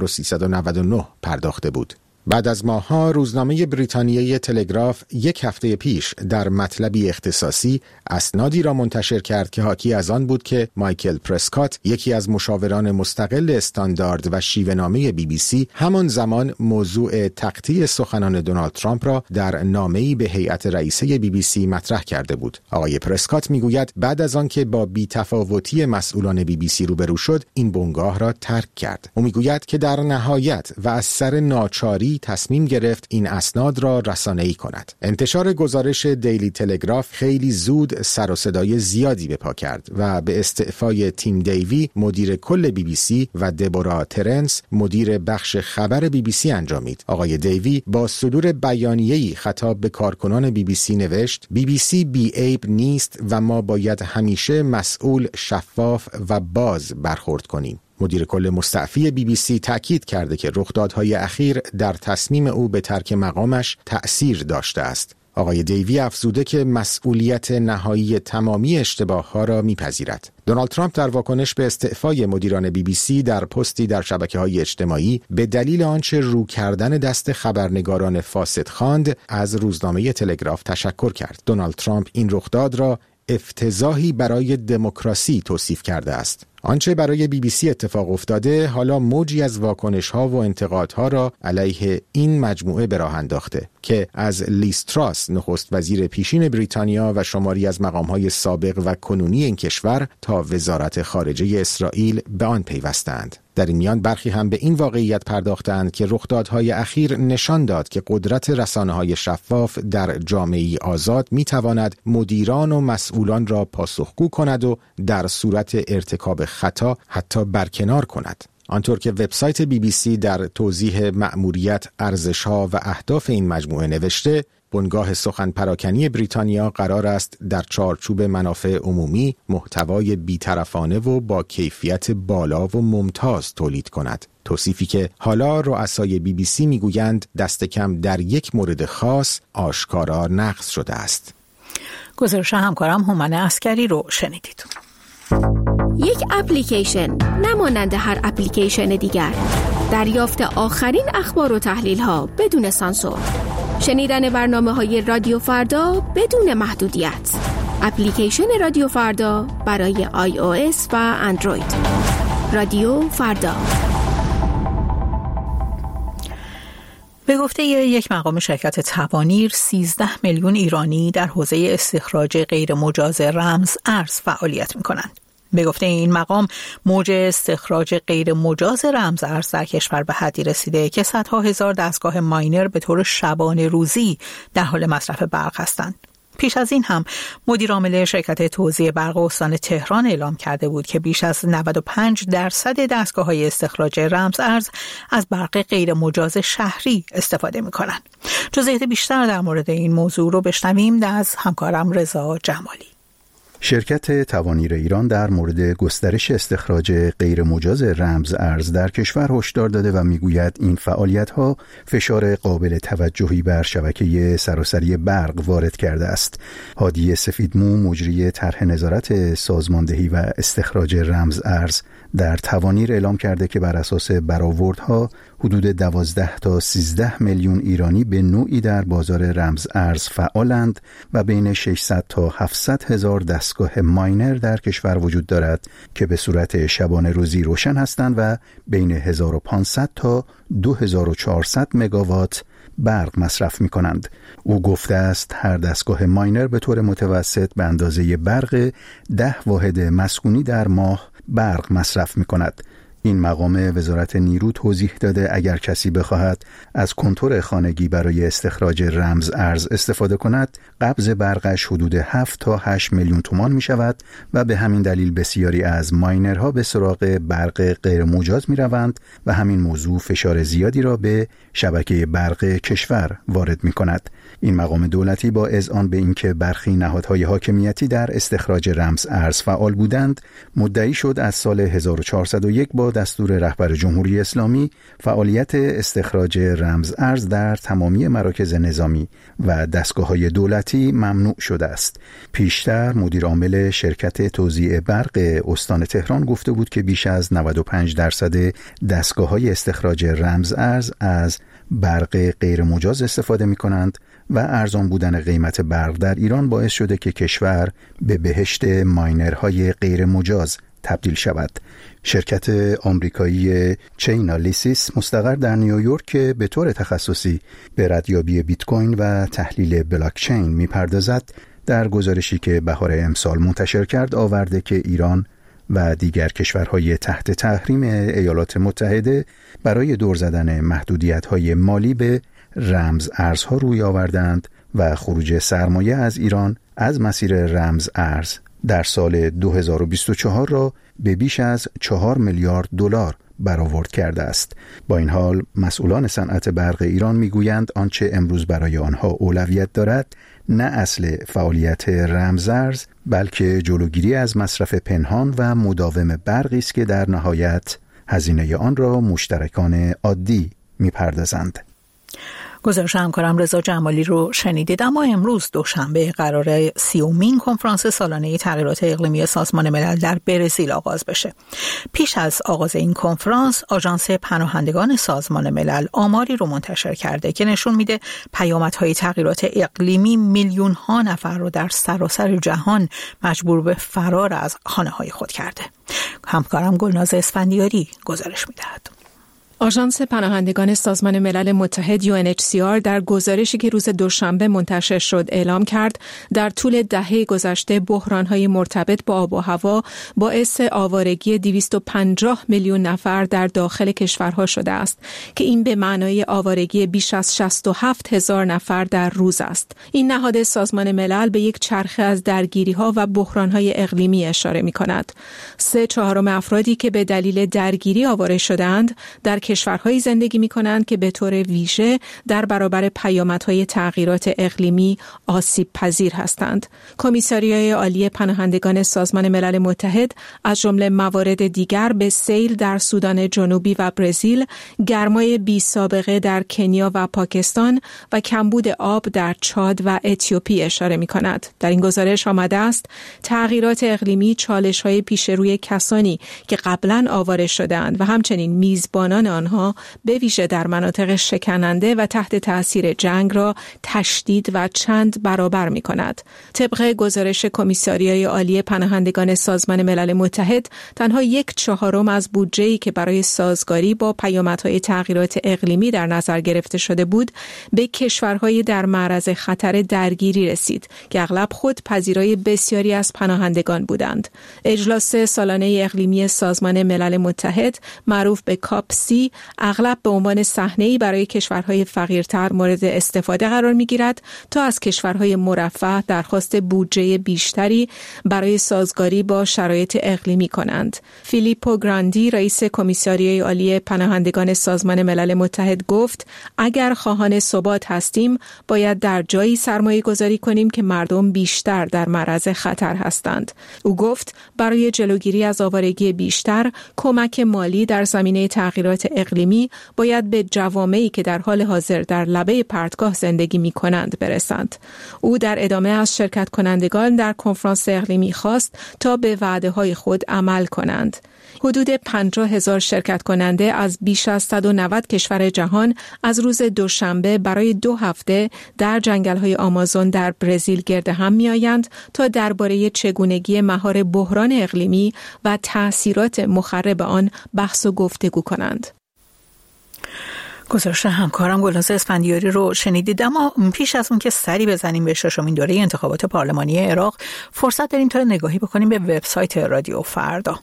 1399 پرداخته بود. بعد از ماه‌ها روزنامه بریتانیایی تلگراف 1 هفته پیش در مطلبی اختصاصی اسنادی را منتشر کرد که حاکی از آن بود که مایکل پرسکات، یکی از مشاوران مستقل استاندارد و شیوه‌نامه BBC، همان زمان موضوع تقطیع سخنان دونالد ترامپ را در نامه‌ای به هیئت رئیسه BBC مطرح کرده بود. آقای پرسکات میگوید بعد از آن که با بی‌تفاوتی مسئولان BBC روبرو شد، این بنگاه را ترک کرد. او میگوید که در نهایت و از سر ناچاری تصمیم گرفت این اسناد را رسانه‌ای کند. انتشار گزارش دیلی تلگراف خیلی زود سر و صدای زیادی به پا کرد و به استعفای تیم دیوی مدیر کل BBC و دبورا ترنس مدیر بخش خبر BBC انجامید. آقای دیوی با صدور بیانیه‌ای خطاب به کارکنان BBC نوشت: BBC بی‌عیب نیست و ما باید همیشه مسئول، شفاف و باز برخورد کنیم. مدیر کل مستعفی BBC تأکید کرده که رخدادهای اخیر در تصمیم او به ترک مقامش تأثیر داشته است. آقای دیوی افزوده که مسئولیت نهایی تمامی اشتباه‌ها را می‌پذیرد. دونالد ترامپ در واکنش به استعفای مدیران BBC در پستی در شبکه‌های اجتماعی به دلیل آنچه رو کردن دست خبرنگاران فاسد خواند، از روزنامه تلگراف تشکر کرد. دونالد ترامپ این رخداد را افتضاحی برای دموکراسی توصیف کرده است. آنچه برای BBC اتفاق افتاده حالا موجی از واکنش‌ها و انتقادها را علیه این مجموعه به راه انداخته که از لیز تراس نخست وزیر پیشین بریتانیا و شماری از مقام‌های سابق و کنونی این کشور تا وزارت خارجه اسرائیل به آن پیوستند. در این میان برخی هم به این واقعیت پرداختند که رخدادهای اخیر نشان داد که قدرت رسانه‌های شفاف در جامعه‌ای آزاد می‌تواند مدیران و مسئولان را پاسخگو کند و در صورت ارتکاب خطا حتی برکنار کند. آنطور که وبسایت BBC در توضیح مأموریت، ارزش‌ها و اهداف این مجموعه نوشته، بنگاه سخن پراکنی بریتانیا قرار است در چارچوب منافع عمومی محتوای بی‌طرفانه و با کیفیت بالا و ممتاز تولید کند. توصیفی که حالا رؤسای BBC میگویند دست کم در یک مورد خاص آشکارا نقض شده است. گزارش همکارم هومن عسکری رو شنیدید. یک اپلیکیشن نمانند هر اپلیکیشن دیگر. دریافت آخرین اخبار و تحلیل ها بدون سانسور. شنیدن برنامه‌های رادیو فردا بدون محدودیت. اپلیکیشن رادیو فردا برای iOS و اندروید. رادیو فردا. به گفته یک مقام شرکت توانیر 13 میلیون ایرانی در حوزه استخراج غیر مجاز رمز ارز فعالیت می‌کنند. به گفته این مقام موج استخراج غیر مجاز رمز ارز در کشور به حدی رسیده که صدها هزار دستگاه ماینر به طور شبانه روزی در حال مصرف برق هستند. پیش از این هم مدیر عامل شرکت توزیع برق استان تهران اعلام کرده بود که بیش از 95% دستگاه‌های استخراج رمز ارز از برق غیر مجاز شهری استفاده می‌کنند. جزئیات بیشتر در مورد این موضوع رو بشنویم از همکارم رضا جمالی. شرکت توانیر ایران در مورد گسترش استخراج غیر مجاز رمز ارز در کشور هشدار داده و میگوید این فعالیت‌ها فشار قابل توجهی بر شبکه سراسری برق وارد کرده است. هادی سفیدمو مجری طرح نظارت سازماندهی و استخراج رمز ارز در توانیر اعلام کرده که بر اساس برآوردها حدود 12 تا 13 میلیون ایرانی به نوعی در بازار رمز ارز فعالند و بین 600 تا 700 هزار دستگاه ماینر در کشور وجود دارد که به صورت شبانه روزی روشن هستند و بین 1500 تا 2400 مگاوات برق مصرف می کنند. او گفته است هر دستگاه ماینر به طور متوسط به اندازه برق 10 واحد مسکونی در ماه برق مصرف می کند. این مقام وزارت نیرو توضیح داده اگر کسی بخواهد از کنتور خانگی برای استخراج رمز ارز استفاده کند، قبض برقش حدود 7 تا 8 میلیون تومان می شود و به همین دلیل بسیاری از ماینرها به سراغ برق غیر مجاز می روند و همین موضوع فشار زیادی را به شبکه برق کشور وارد می کند. این مقام دولتی با اذعان به اینکه برخی نهادهای حاکمیتی در استخراج رمز ارز فعال بودند، مدعی شد از سال 1401 با دستور رهبر جمهوری اسلامی فعالیت استخراج رمز ارز در تمامی مراکز نظامی و دستگاه‌های دولتی ممنوع شده است. پیشتر مدیر عامل شرکت توزیع برق استان تهران گفته بود که بیش از 95% دستگاه‌های استخراج رمز ارز از برق غیر مجاز استفاده می‌کنند و ارزان بودن قیمت برق در ایران باعث شده که کشور به بهشت ماینرهای غیر مجاز تبدیل شود. شرکت آمریکایی چینالیسیس مستقر در نیویورک که به طور تخصصی به ردیابی بیت کوین و تحلیل بلاک چین می‌پردازد، در گزارشی که بهار امسال منتشر کرد آورده که ایران و دیگر کشورهای تحت تحریم ایالات متحده برای دور زدن محدودیت‌های مالی به رمز ارزها روی آوردند و خروج سرمایه از ایران از مسیر رمز ارز در سال 2024 را به بیش از 4 میلیارد دلار برآورد کرده است. با این حال مسئولان صنعت برق ایران میگویند آنچه امروز برای آنها اولویت دارد نه اصل فعالیت رمز ارز بلکه جلوگیری از مصرف پنهان و مداوم برقی است که در نهایت هزینه آن را مشترکان عادی میپردازند. گزارش همکارم رضا جمالی رو شنیدید. اما امروز دوشنبه قراره 30مین کنفرانس سالانه تغییرات اقلیمی سازمان ملل در برزیل آغاز بشه. پیش از آغاز این کنفرانس آژانس پناهندگان سازمان ملل آماری رو منتشر کرده که نشون میده پیامدهای تغییرات اقلیمی میلیون ها نفر رو در سراسر جهان مجبور به فرار از خانه‌های خود کرده. همکارم گلناز اسفندیاری گزارش میدهد. آژانس پناهندگان سازمان ملل متحد UNHCR در گزارشی که روز دوشنبه منتشر شد اعلام کرد در طول دهه گذشته بحران‌های مرتبط با آب و هوا باعث آوارگی 250 میلیون نفر در داخل کشورها شده است که این به معنای آوارگی بیش از 67,000 نفر در روز است. این نهاد سازمان ملل به یک چرخه از درگیری‌ها و بحران‌های اقلیمی اشاره می‌کند. 3/4 افرادی که به دلیل درگیری آواره شدند در کشورهایی زندگی می‌کنند که به طور ویژه در برابر پیامدهای تغییرات اقلیمی آسیب پذیر هستند. کمیساریای عالی پناهندگان سازمان ملل متحد از جمله موارد دیگر به سیل در سودان جنوبی و برزیل، گرمای بی سابقه در کنیا و پاکستان و کمبود آب در چاد و اتیوپی اشاره می‌کند. در این گزارش آمده است تغییرات اقلیمی چالش‌های پیش روی کسانی که قبلاً آواره شدند و همچنین میزبانان آنها به ویژه در مناطق شکننده و تحت تأثیر جنگ را تشدید و چند برابر می کند. طبق گزارش کمیساریای عالی پناهندگان سازمان ملل متحد، تنها 1/4 از بودجه‌ای که برای سازگاری با پیامدهای تغییرات اقلیمی در نظر گرفته شده بود، به کشورهای در معرض خطر درگیری رسید که اغلب خود پذیرای بسیاری از پناهندگان بودند. اجلاس سالانه اقلیمی سازمان ملل متحد معروف به کاپ 30 گذاری اغلب به عنوان صحنه‌ای برای کشورهای فقیرتر مورد استفاده قرار می‌گیرد تا از کشورهای مرفه درخواست بودجه بیشتری برای سازگاری با شرایط اقلیمی کنند. فیلیپو گراندی رئیس کمیساریای عالی پناهندگان سازمان ملل متحد گفت اگر خواهان ثبات هستیم باید در جایی سرمایه گذاری کنیم که مردم بیشتر در معرض خطر هستند. او گفت برای جلوگیری از آوارگی بیشتر کمک مالی در زمینه تغییرات اقلیمی باید به جوامعی که در حال حاضر در لبه پرتگاه زندگی می کنند برسند. او در ادامه از شرکت کنندگان در کنفرانس اقلیمی خواست تا به وعده های خود عمل کنند. حدود 50,000 شرکت کننده از بیش از 190 کشور جهان از روز دوشنبه برای 2 هفته در جنگل‌های آمازون در برزیل گرد هم می‌آیند تا درباره چگونگی مهار بحران اقلیمی و تأثیرات مخرب آن بحث و گفتگو کنند. گزارش همکارم گلناز اسفندیاری رو شنیدید. اما پیش از اون که سری بزنیم به ششمین دوره انتخابات پارلمانی عراق، فرصت داریم تا نگاهی بکنیم به وبسایت رادیو فردا.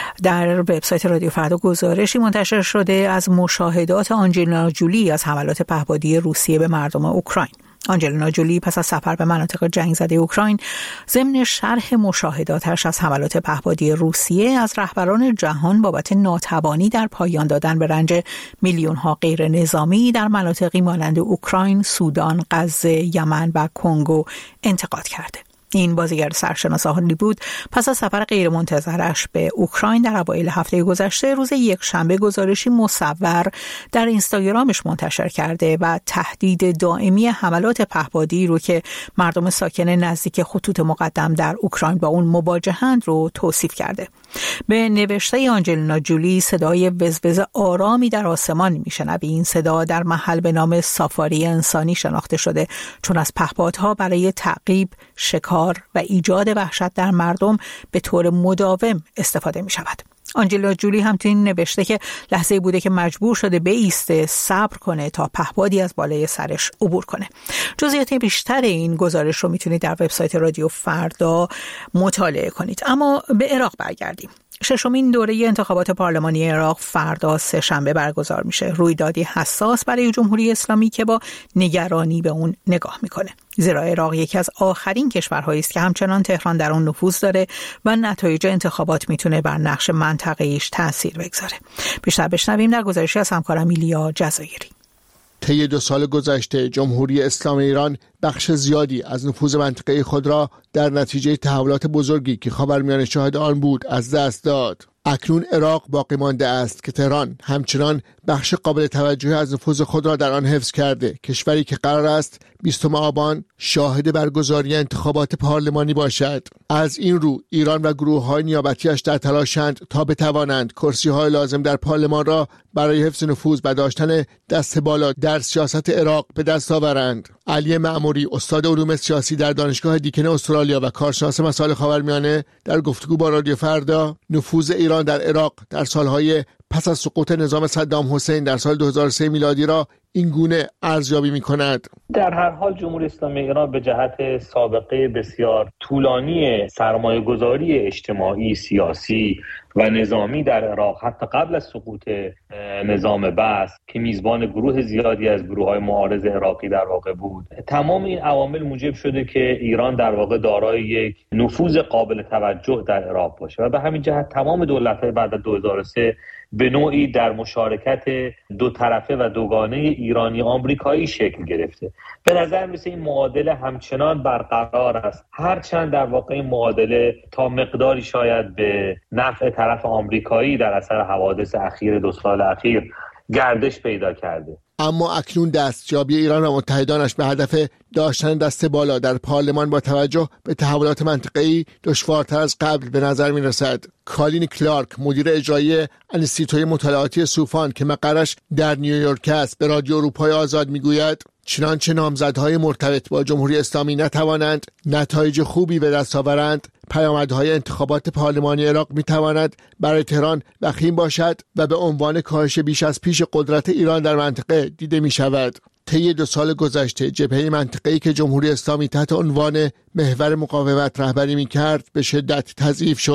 در وبسایت رادیو فردا گزارشی منتشر شده از مشاهدات آنجلینا جولی از حملات پهپادی روسیه به مردم اوکراین. آنجلینا جولی پس از سفر به مناطق جنگ زده اوکراین ضمن شرح مشاهداتش از حملات پهپادی روسیه از رهبران جهان بابت ناتوانی در پایان دادن به رنج میلیون‌ها غیر نظامی در مناطقی مانند اوکراین، سودان، غزه، یمن و کنگو انتقاد کرده. این بازیگر سرشناس هالیوود پس از سفر غیرمنتظرش به اوکراین در اوایل هفته گذشته روز یکشنبه گزارشی مصور در اینستاگرامش منتشر کرده و تهدید دائمی حملات پهپادی رو که مردم ساکن نزدیک خطوط مقدم در اوکراین با اون مواجهند رو توصیف کرده. به نوشته آنجلینا جولی صدای وزوز آرامی در آسمان میشنوی. این صدا در محل به نام سافاری انسانی شناخته شده چون از پهپادها برای تعقیب، شکار و ایجاد وحشت در مردم به طور مداوم استفاده می شود. آنجلینا جولی همچنین نوشته که لحظه‌ای بوده که مجبور شده بایسته، صبر کنه تا پهپادی از بالای سرش عبور کنه. جزئیات بیشتر این گزارش رو میتونید در وبسایت رادیو فردا مطالعه کنید. اما به عراق برگردیم. ششمین دوره انتخابات پارلمانی عراق فردا سه‌شنبه برگزار میشه. رویدادی حساس برای جمهوری اسلامی که با نگرانی به اون نگاه میکنه. زیرا عراق یکی از آخرین کشورهایی است که همچنان تهران در اون نفوذ داره و نتایج انتخابات میتونه بر نقش منطقه‌ایش تأثیر بگذاره. بیشتر بشنویم در گزارشی از همکارم ایلیا جزایری. طی 2 سال گذشته جمهوری اسلامی ایران بخش زیادی از نفوذ منطقه خود را در نتیجه تحولات بزرگی که خاورمیانه شاهد آن بود از دست داد. اکنون عراق باقی مانده است که تهران همچنان بخش قابل توجهی از نفوذ خود را در آن حفظ کرده. کشوری که قرار است 20 آبان شاهد برگزاری انتخابات پارلمانی باشد. از این رو ایران و گروه‌های نیابتی‌اش در تلاشند تا بتوانند کرسی‌های لازم در پارلمان را برای حفظ نفوذ و داشتن دست بالا در سیاست عراق به دست آورند. علی معموری، استاد علوم سیاسی در دانشگاه دیکن استرالیا و کارشناس مسائل خاورمیانه، در گفتگو با رادیو فردا نفوذ ایران در عراق در سالهای پس از سقوط نظام صدام حسین در سال 2003 میلادی را این گونه ارزیابی می‌کند. در هر حال جمهوری اسلامی ایران به جهت سابقه بسیار طولانی سرمایه‌گذاری اجتماعی، سیاسی و نظامی در عراق حتی قبل از سقوط نظام بعث که میزبان گروه زیادی از گروه‌های معارض عراقی در واقع بود، تمام این عوامل موجب شده که ایران در واقع دارای یک نفوذ قابل توجه در عراق باشه و به همین جهت تمام دولت‌های بعد از 2003 به نوعی در مشارکت دو طرفه و دوگانه ایرانی آمریکایی شکل گرفته. به نظر میسه این معادله همچنان برقرار است، هرچند در واقع این معادله تا مقداری شاید به نفع طرف آمریکایی در اثر حوادث اخیر 2 سال اخیر گردش پیدا کرده. اما اکنون دستیابی ایران و متحدانش به هدف داشتن دست بالا در پارلمان با توجه به تحولات منطقه‌ای دشوارتر از قبل به نظر می‌رسد. کالین کلارک، مدیر اجرایی انستیتوی مطالعاتی سوفان که مقرش در نیویورک است، به رادیو اروپای آزاد می‌گوید چنانچه نامزدهای مرتبط با جمهوری اسلامی نتوانند نتایج خوبی به دست آورند، پیامدهای انتخابات پارلمانی عراق میتواند برای تهران وخیم باشد و به عنوان کاهش بیش از پیش قدرت ایران در منطقه دیده می شود. طی 2 سال گذشته جبهه منطقه‌ای که جمهوری اسلامی تحت عنوان محور مقاومت رهبری می‌کرد به شدت تضعیف شد.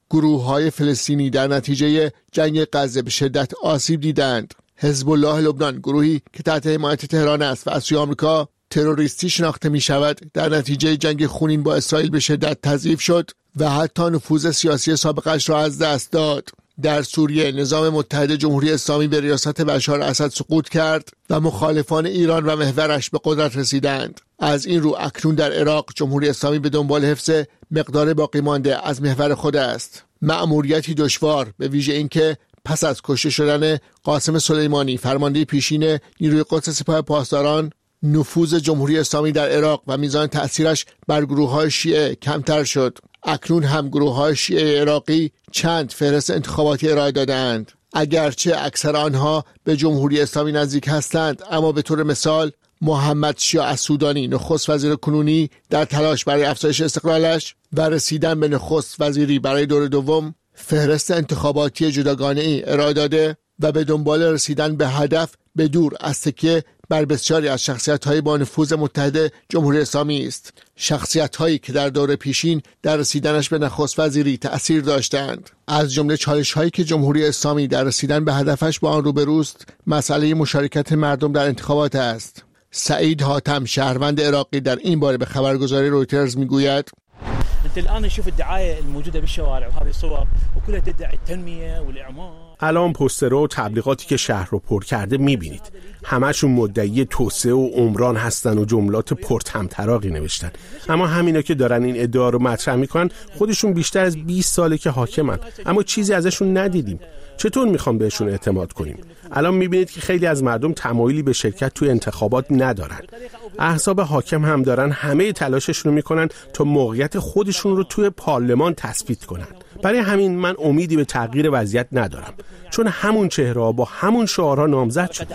گروه‌های فلسطینی در نتیجه جنگ غزه به شدت آسیب دیدند. حزب الله لبنان، گروهی که تحت حمایت تهران است و از سوی آمریکا تروریستی شناخته می شود، در نتیجه جنگ خونین با اسرائیل به شدت تضعیف شد و حتی نفوذ سیاسی سابقش را از دست داد. در سوریه نظام متحد جمهوری اسلامی به ریاست بشار اسد سقوط کرد و مخالفان ایران و محورش به قدرت رسیدند. از این رو اکنون در عراق جمهوری اسلامی به دنبال حفظ مقدار باقی مانده از محور خود است. مأموریتی دشوار، به ویژه اینکه پس از کشته شدن قاسم سلیمانی فرمانده پیشین نیروی قدس سپاه پاسداران، نفوذ جمهوری اسلامی در عراق و میزان تأثیرش بر گروه‌های شیعه کمتر شد. اکنون هم گروه‌های شیعه عراقی چند فهرست انتخاباتی ارائه داده‌اند. اگرچه اکثر آنها به جمهوری اسلامی نزدیک هستند، اما به طور مثال محمد شیع السودانی، نخست وزیر کنونی، در تلاش برای افزایش استقلالش و رسیدن به نخست وزیری برای دور دوم، فهرست انتخاباتی جداگانه‌ای ارائه داده و به دنبال رسیدن به هدف به دور از تکیه بر بسیاری از شخصیت‌های با نفوذ متحد جمهوری اسلامی است. شخصیت‌هایی که در دور پیشین در رسیدنش به نخست وزیری تأثیر داشتند. از جمله چالش‌هایی که جمهوری اسلامی در رسیدن به هدفش با آن روبروست، مسئله مشارکت مردم در انتخابات است. سعید حاتم، شهروند عراقی، در این باره به خبرگزاری رویترز میگوید: انت الان شوف الدعايه الموجوده بالشوارع وهذه الصور وكلها تدعي التنميه والاعمار. الان پوسترها و تبلیغاتی که شهر رو پر کرده میبینید، همشون مدعی توسعه و عمران هستن و جملات پرطمطراقی نوشتن. اما همینا که دارن این ادعا رو مطرح میکنن خودشون بیشتر از 20 ساله که حاکمن، اما چیزی ازشون ندیدیم. چطور میخوام بهشون اعتماد کنیم؟ الان میبینید که خیلی از مردم تمایلی به شرکت توی انتخابات ندارن. احزاب حاکم هم دارن همه تلاششون رو میکنن تا موقعیت خودشون رو توی پارلمان تثبیت کنن. برای همین من امیدی به تغییر وضعیت ندارم، چون همون چهره‌ها با همون شعارها نامزد شد.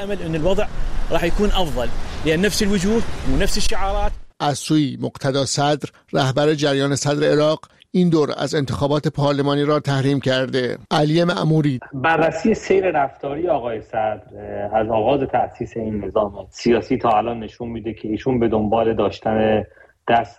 از سوی مقتدا صدر، رهبر جریان صدر عراق، این دور از انتخابات پارلمانی را تحریم کرده. علی مأموری: بررسی سیر رفتاری آقای صدر از آغاز تأسیس این نظام سیاسی تا الان نشون میده که ایشون به دنبال داشتن دست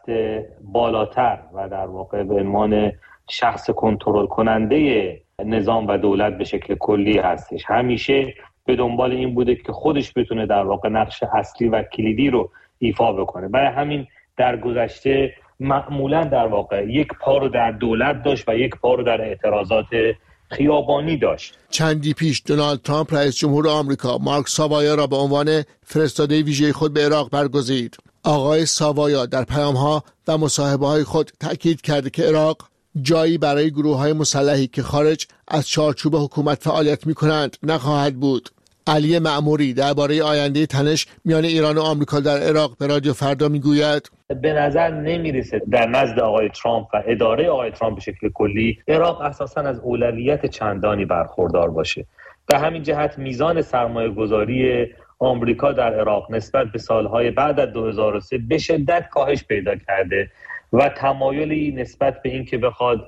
بالاتر و در واقع به عنوان شخص کنترل کننده نظام و دولت به شکل کلی هستش. همیشه به دنبال این بوده که خودش بتونه در واقع نقش اصلی و کلیدی رو ایفا بکنه. برای همین در گذشته معمولا در واقع یک پا رو در دولت داشت و یک پا رو در اعتراضات خیابانی داشت. چندی پیش دونالد ترامپ رئیس جمهور آمریکا مارک ساوایا را به عنوان فرستاده ویژه خود به عراق برگزید. آقای ساوایا در پیام‌ها و مصاحبه‌های خود تأکید کرده که عراق جایی برای گروه‌های مسلحی که خارج از چارچوب حکومت فعالیت می‌کنند نخواهد بود. علی مأموری درباره آینده تنش میان ایران و آمریکا در عراق به رادیو فردا میگوید: به نظر نمیرسه در نزد آقای ترامپ و اداره آقای ترامپ به شکل کلی عراق اساساً از اولویت چندانی برخوردار باشه. به همین جهت میزان سرمایه گذاری آمریکا در عراق نسبت به سالهای بعد از 2003 به شدت کاهش پیدا کرده و تمایلی نسبت به این که بخواد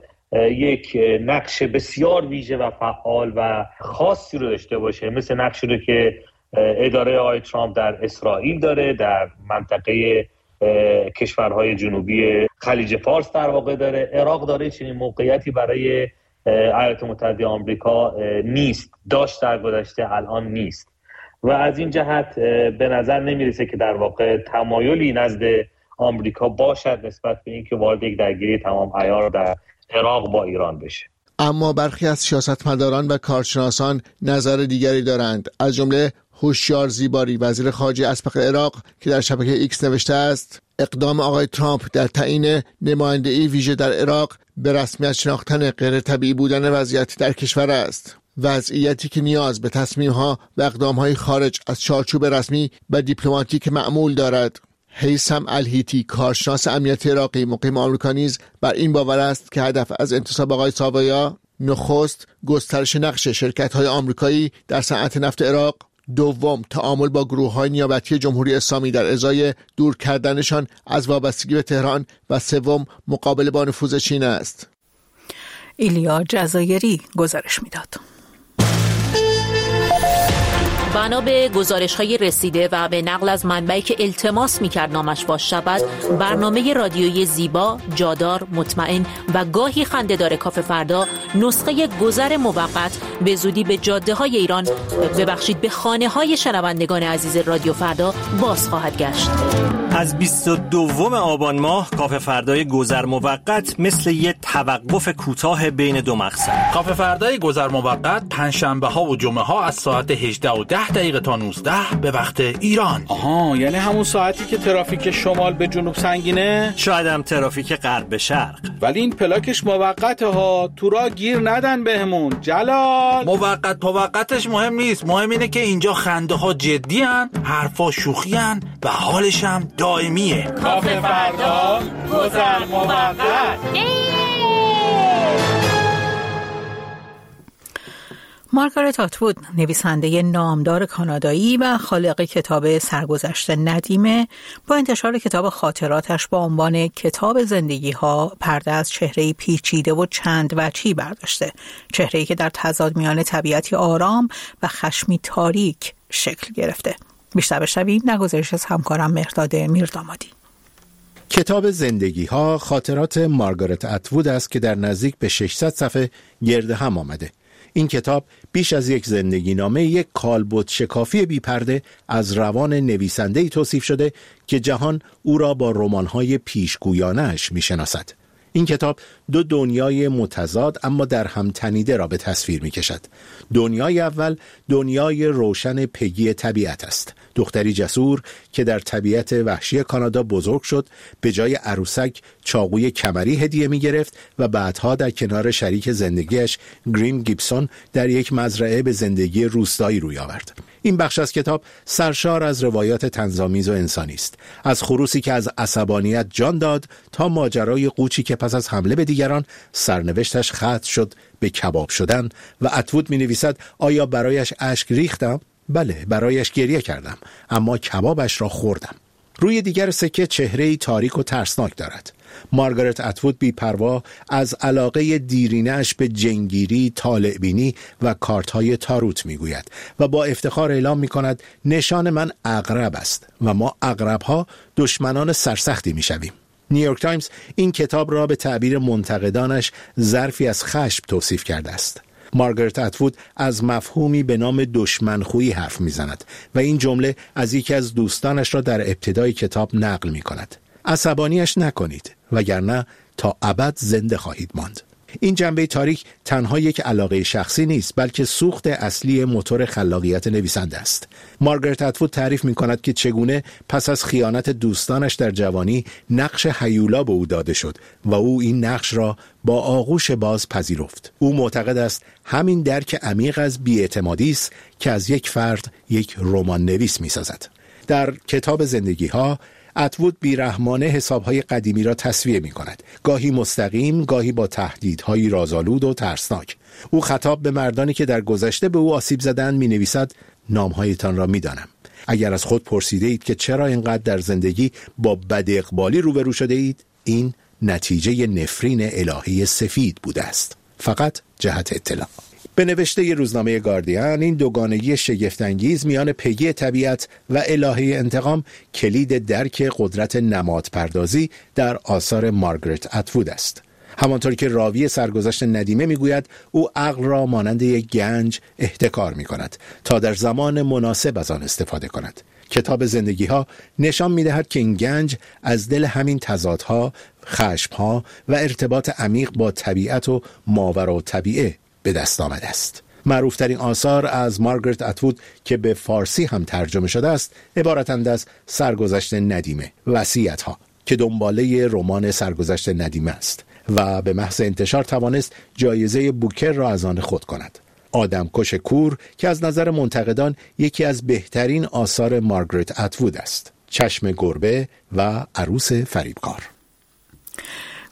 یک نقش بسیار ویژه و فعال و خاصی رو داشته باشه، مثل نقشی رو که اداره آقای ترامپ در اسرائیل داره، در منطقه کشورهای جنوبی خلیج فارس در واقع داره. عراق داره چنین موقعیتی برای ایالات متحده آمریکا نیست، داشت در گذشته، الان نیست و از این جهت به نظر نمیرسه که در واقع تمایلی نزد آمریکا باشد نسبت به اینکه وارد یک درگیری تمام عیار در عراق با ایران بشه. اما برخی از سیاستمداران و کارشناسان نظر دیگری دارند، از جمله هوشیار زیباری، وزیر خارجه اسبق عراق، که در شبکه ایکس نوشته است: اقدام آقای ترامپ در تعیین نماینده‌ای ویژه در عراق به رسمیت شناختن غیر طبیعی بودن وضعیت در کشور است، وضعیتی که نیاز به تصمیم‌ها و اقدام‌های خارج از چارچوب رسمی و دیپلماتیک معمول دارد. هیثم الهیتی، کارشناس امنیت عراقی مقیم آمریکا، نیز بر این باور است که هدف از انتصاب آقای ساوایا نخست گسترش نقش شرکت‌های آمریکایی در صنعت نفت عراق، دوم تعامل با گروه‌های نیابتی جمهوری اسلامی در ازای دور کردنشان از وابستگی به تهران و سوم مقابله با نفوذ چین است. ایلیا جزایری گزارش میداد. بنا به گزارش‌های رسیده و به نقل از منبعی که التماس می‌کرد نامش فاش شود، برنامه رادیویی زیبا، جادار، مطمئن و گاهی خنده‌دار کافه فردا نسخه گذر موقت به زودی به جاده‌های ایران، به خانه‌های شنوندگان عزیز رادیو فردا باز خواهد گشت. از 22 آبان ماه کافه فردای گذر موقت مثل یه توقف کوتاه بین دو مقصد. کافه فردای گذر موقت پنجشنبه ها و جمعه ها از ساعت 18:10 تا 19 به وقت ایران. آها، یعنی همون ساعتی که ترافیک شمال به جنوب سنگینه؟ شاید هم ترافیک غرب به شرق. ولی این پلاکش موقته ها، تو راه گیر ندن بهمون. جلال موقتش مهم نیست، مهم اینه که اینجا خنده ها جدی هن، حرفا شوخی هن و حالش هم دائمیه. کافه فردا گذر موقت. مارگارت اتوود، نویسنده نامدار کانادایی و خالق کتاب سرگذشت ندیمه، با انتشار کتاب خاطراتش با عنوان کتاب زندگی‌ها پرده از چهره‌ای پیچیده و چند وجهی برداشته، چهره‌ای که در تضاد میان طبیعتی آرام و خشمی تاریک شکل گرفته. بیشتر بشنویم نگذشت از همکارم مهرداد میردامادی. کتاب زندگی‌ها خاطرات مارگارت اتوود است که در نزدیک به 600 صفحه گرد هم آمده. این کتاب بیش از یک زندگی نامه، یک کالبد شکافی بی‌پرده از روان نویسنده‌ای توصیف شده که جهان او را با رمان‌های پیشگویانه‌اش می‌شناسد. این کتاب دو دنیای متضاد اما در هم تنیده را به تصویر می‌کشد. دنیای اول دنیای روشن پگی طبیعت است. دختری جسور که در طبیعت وحشی کانادا بزرگ شد، به جای عروسک چاقوی کمری هدیه می‌گرفت و بعدها در کنار شریک زندگیش گریم گیبسون در یک مزرعه به زندگی روستایی روی آورد. این بخش از کتاب سرشار از روایات طنزآمیز و انسانی است، از خروسی که از عصبانیت جان داد تا ماجرای قوچی که پس از حمله به دیگران سرنوشتش ختم شد به کباب شدن و اتوود می‌نویسد آیا برایش اشک ریختم؟ بله، برایش گریه کردم، اما کبابش را خوردم. روی دیگر سکه چهره‌ای تاریک و ترسناک دارد. مارگارت اتوود بی‌پروا از علاقه دیرینه‌اش به جنگیری، طالع‌بینی و کارت‌های تاروت می‌گوید و با افتخار اعلام می‌کند نشان من عقرب است و ما عقرب‌ها دشمنان سرسختی می‌شویم. نیویورک تایمز این کتاب را به تعبیر منتقدانش ظرفی از خشم توصیف کرده است. مارگارت اتوود از مفهومی به نام دشمنخویی حرف می‌زند و این جمله از یکی از دوستانش را در ابتدای کتاب نقل می‌کند. عصبانیش نکنید وگرنه تا ابد زنده خواهید ماند. این جنبه تاریک تنها یک علاقه شخصی نیست، بلکه سوخت اصلی موتور خلاقیت نویسنده است. مارگارت اتوود تعریف می‌کند که چگونه پس از خیانت دوستانش در جوانی نقش هیولا به او داده شد و او این نقش را با آغوش باز پذیرفت. او معتقد است همین درک عمیق از بی‌اعتمادی است که از یک فرد یک رمان نویس می‌سازد. در کتاب زندگی‌ها اتوود بیرحمانه حسابهای قدیمی را تسویه می کند، گاهی مستقیم، گاهی با تهدیدهایی رازآلود و ترسناک. او خطاب به مردانی که در گذشته به او آسیب زدند می نویسد نامهایتان را می دانم. اگر از خود پرسیده اید که چرا اینقدر در زندگی با بد اقبالی روبرو شده اید، این نتیجه نفرین الهی سفید بوده است. فقط جهت اطلاع. به نوشته روزنامه گاردین، این دوگانگی شگفت‌انگیز میان پگی طبیعت و الهه انتقام کلید درک قدرت نمادپردازی در آثار مارگارت اتوود است. همانطور که راوی سرگذشت ندیمه میگوید، او عقل را مانند یک گنج احتکار میکند تا در زمان مناسب از آن استفاده کند. کتاب زندگی‌ها نشان می‌دهد که این گنج از دل همین تضادها، خشم‌ها و ارتباط عمیق با طبیعت و ماوراءالطبیعه به دست آمده است. معروفترین آثار از مارگارت اتوود که به فارسی هم ترجمه شده است عبارتند از سرگذشت ندیمه، وصیت‌ها که دنباله رمان سرگذشت ندیمه است و به محض انتشار توانست جایزه بوکر را از آن خود کند. آدمکش کور که از نظر منتقدان یکی از بهترین آثار مارگارت اتوود است. چشم گربه و عروس فریبکار.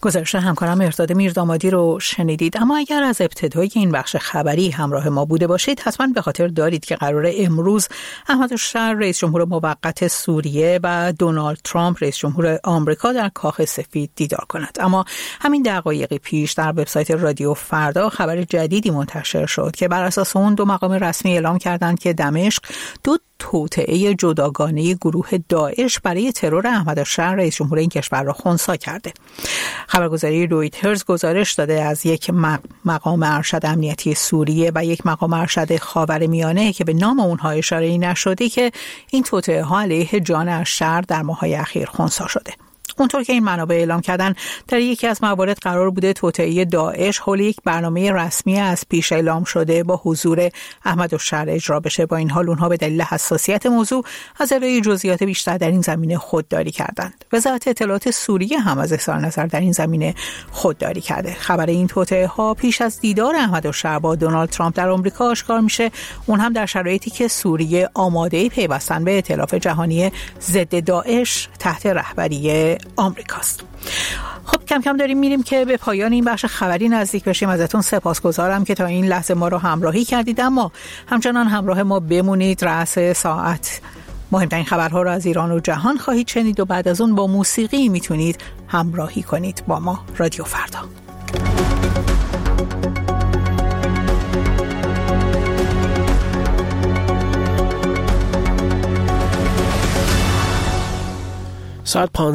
گزارش همکارم مهرداد میردامادی رو شنیدید. اما اگر از ابتدای این بخش خبری همراه ما بوده باشید حتما به خاطر دارید که قراره امروز احمد الشر رئیس جمهور موقت سوریه و دونالد ترامپ رئیس جمهور آمریکا در کاخ سفید دیدار کند. اما همین دقایقی پیش در وبسایت رادیو فردا خبر جدیدی منتشر شد که بر اساس اون دو مقام رسمی اعلام کردند که دمشق دو توطئه جداگانه گروه داعش برای ترور احمد الشر رئیس جمهور این کشور را خنثی کرده. خبرگزاری رویترز گزارش داده از یک مقام ارشد امنیتی سوریه و یک مقام ارشد خاورمیانه که به نام اونها اشاره نشده که این توطئه ها علیه جان الشر در ماه‌های اخیر خنثی شده. اونطور که این منابع اعلام کردن در یکی از موارد قرار بوده توطئه داعش حول یک برنامه رسمی از پیش اعلام شده با حضور احمد الشر اجرا بشه. با این حال اونها به دلیل حساسیت موضوع از ارائه جزئیات بیشتر در این زمینه خودداری کردند. وزارت اطلاعات سوریه هم از اظهار نظر در این زمینه خودداری کرده. خبر این توطئه ها پیش از دیدار احمد الشر با دونالد ترامپ در آمریکا آشکار میشه، اون هم در شرایطی که سوریه آماده پیوستن به ائتلاف جهانی ضد داعش تحت رهبری آمریکاست. خب کم کم داریم میریم که به پایان این بخش خبری نزدیک بشیم. ازتون سپاسگزارم که تا این لحظه ما رو همراهی کردید، اما همچنان همراه ما بمونید. رأس ساعت مهمترین خبرها رو از ایران و جهان خواهید شنید و بعد از اون با موسیقی میتونید همراهی کنید با ما. رادیو فردا. ساعت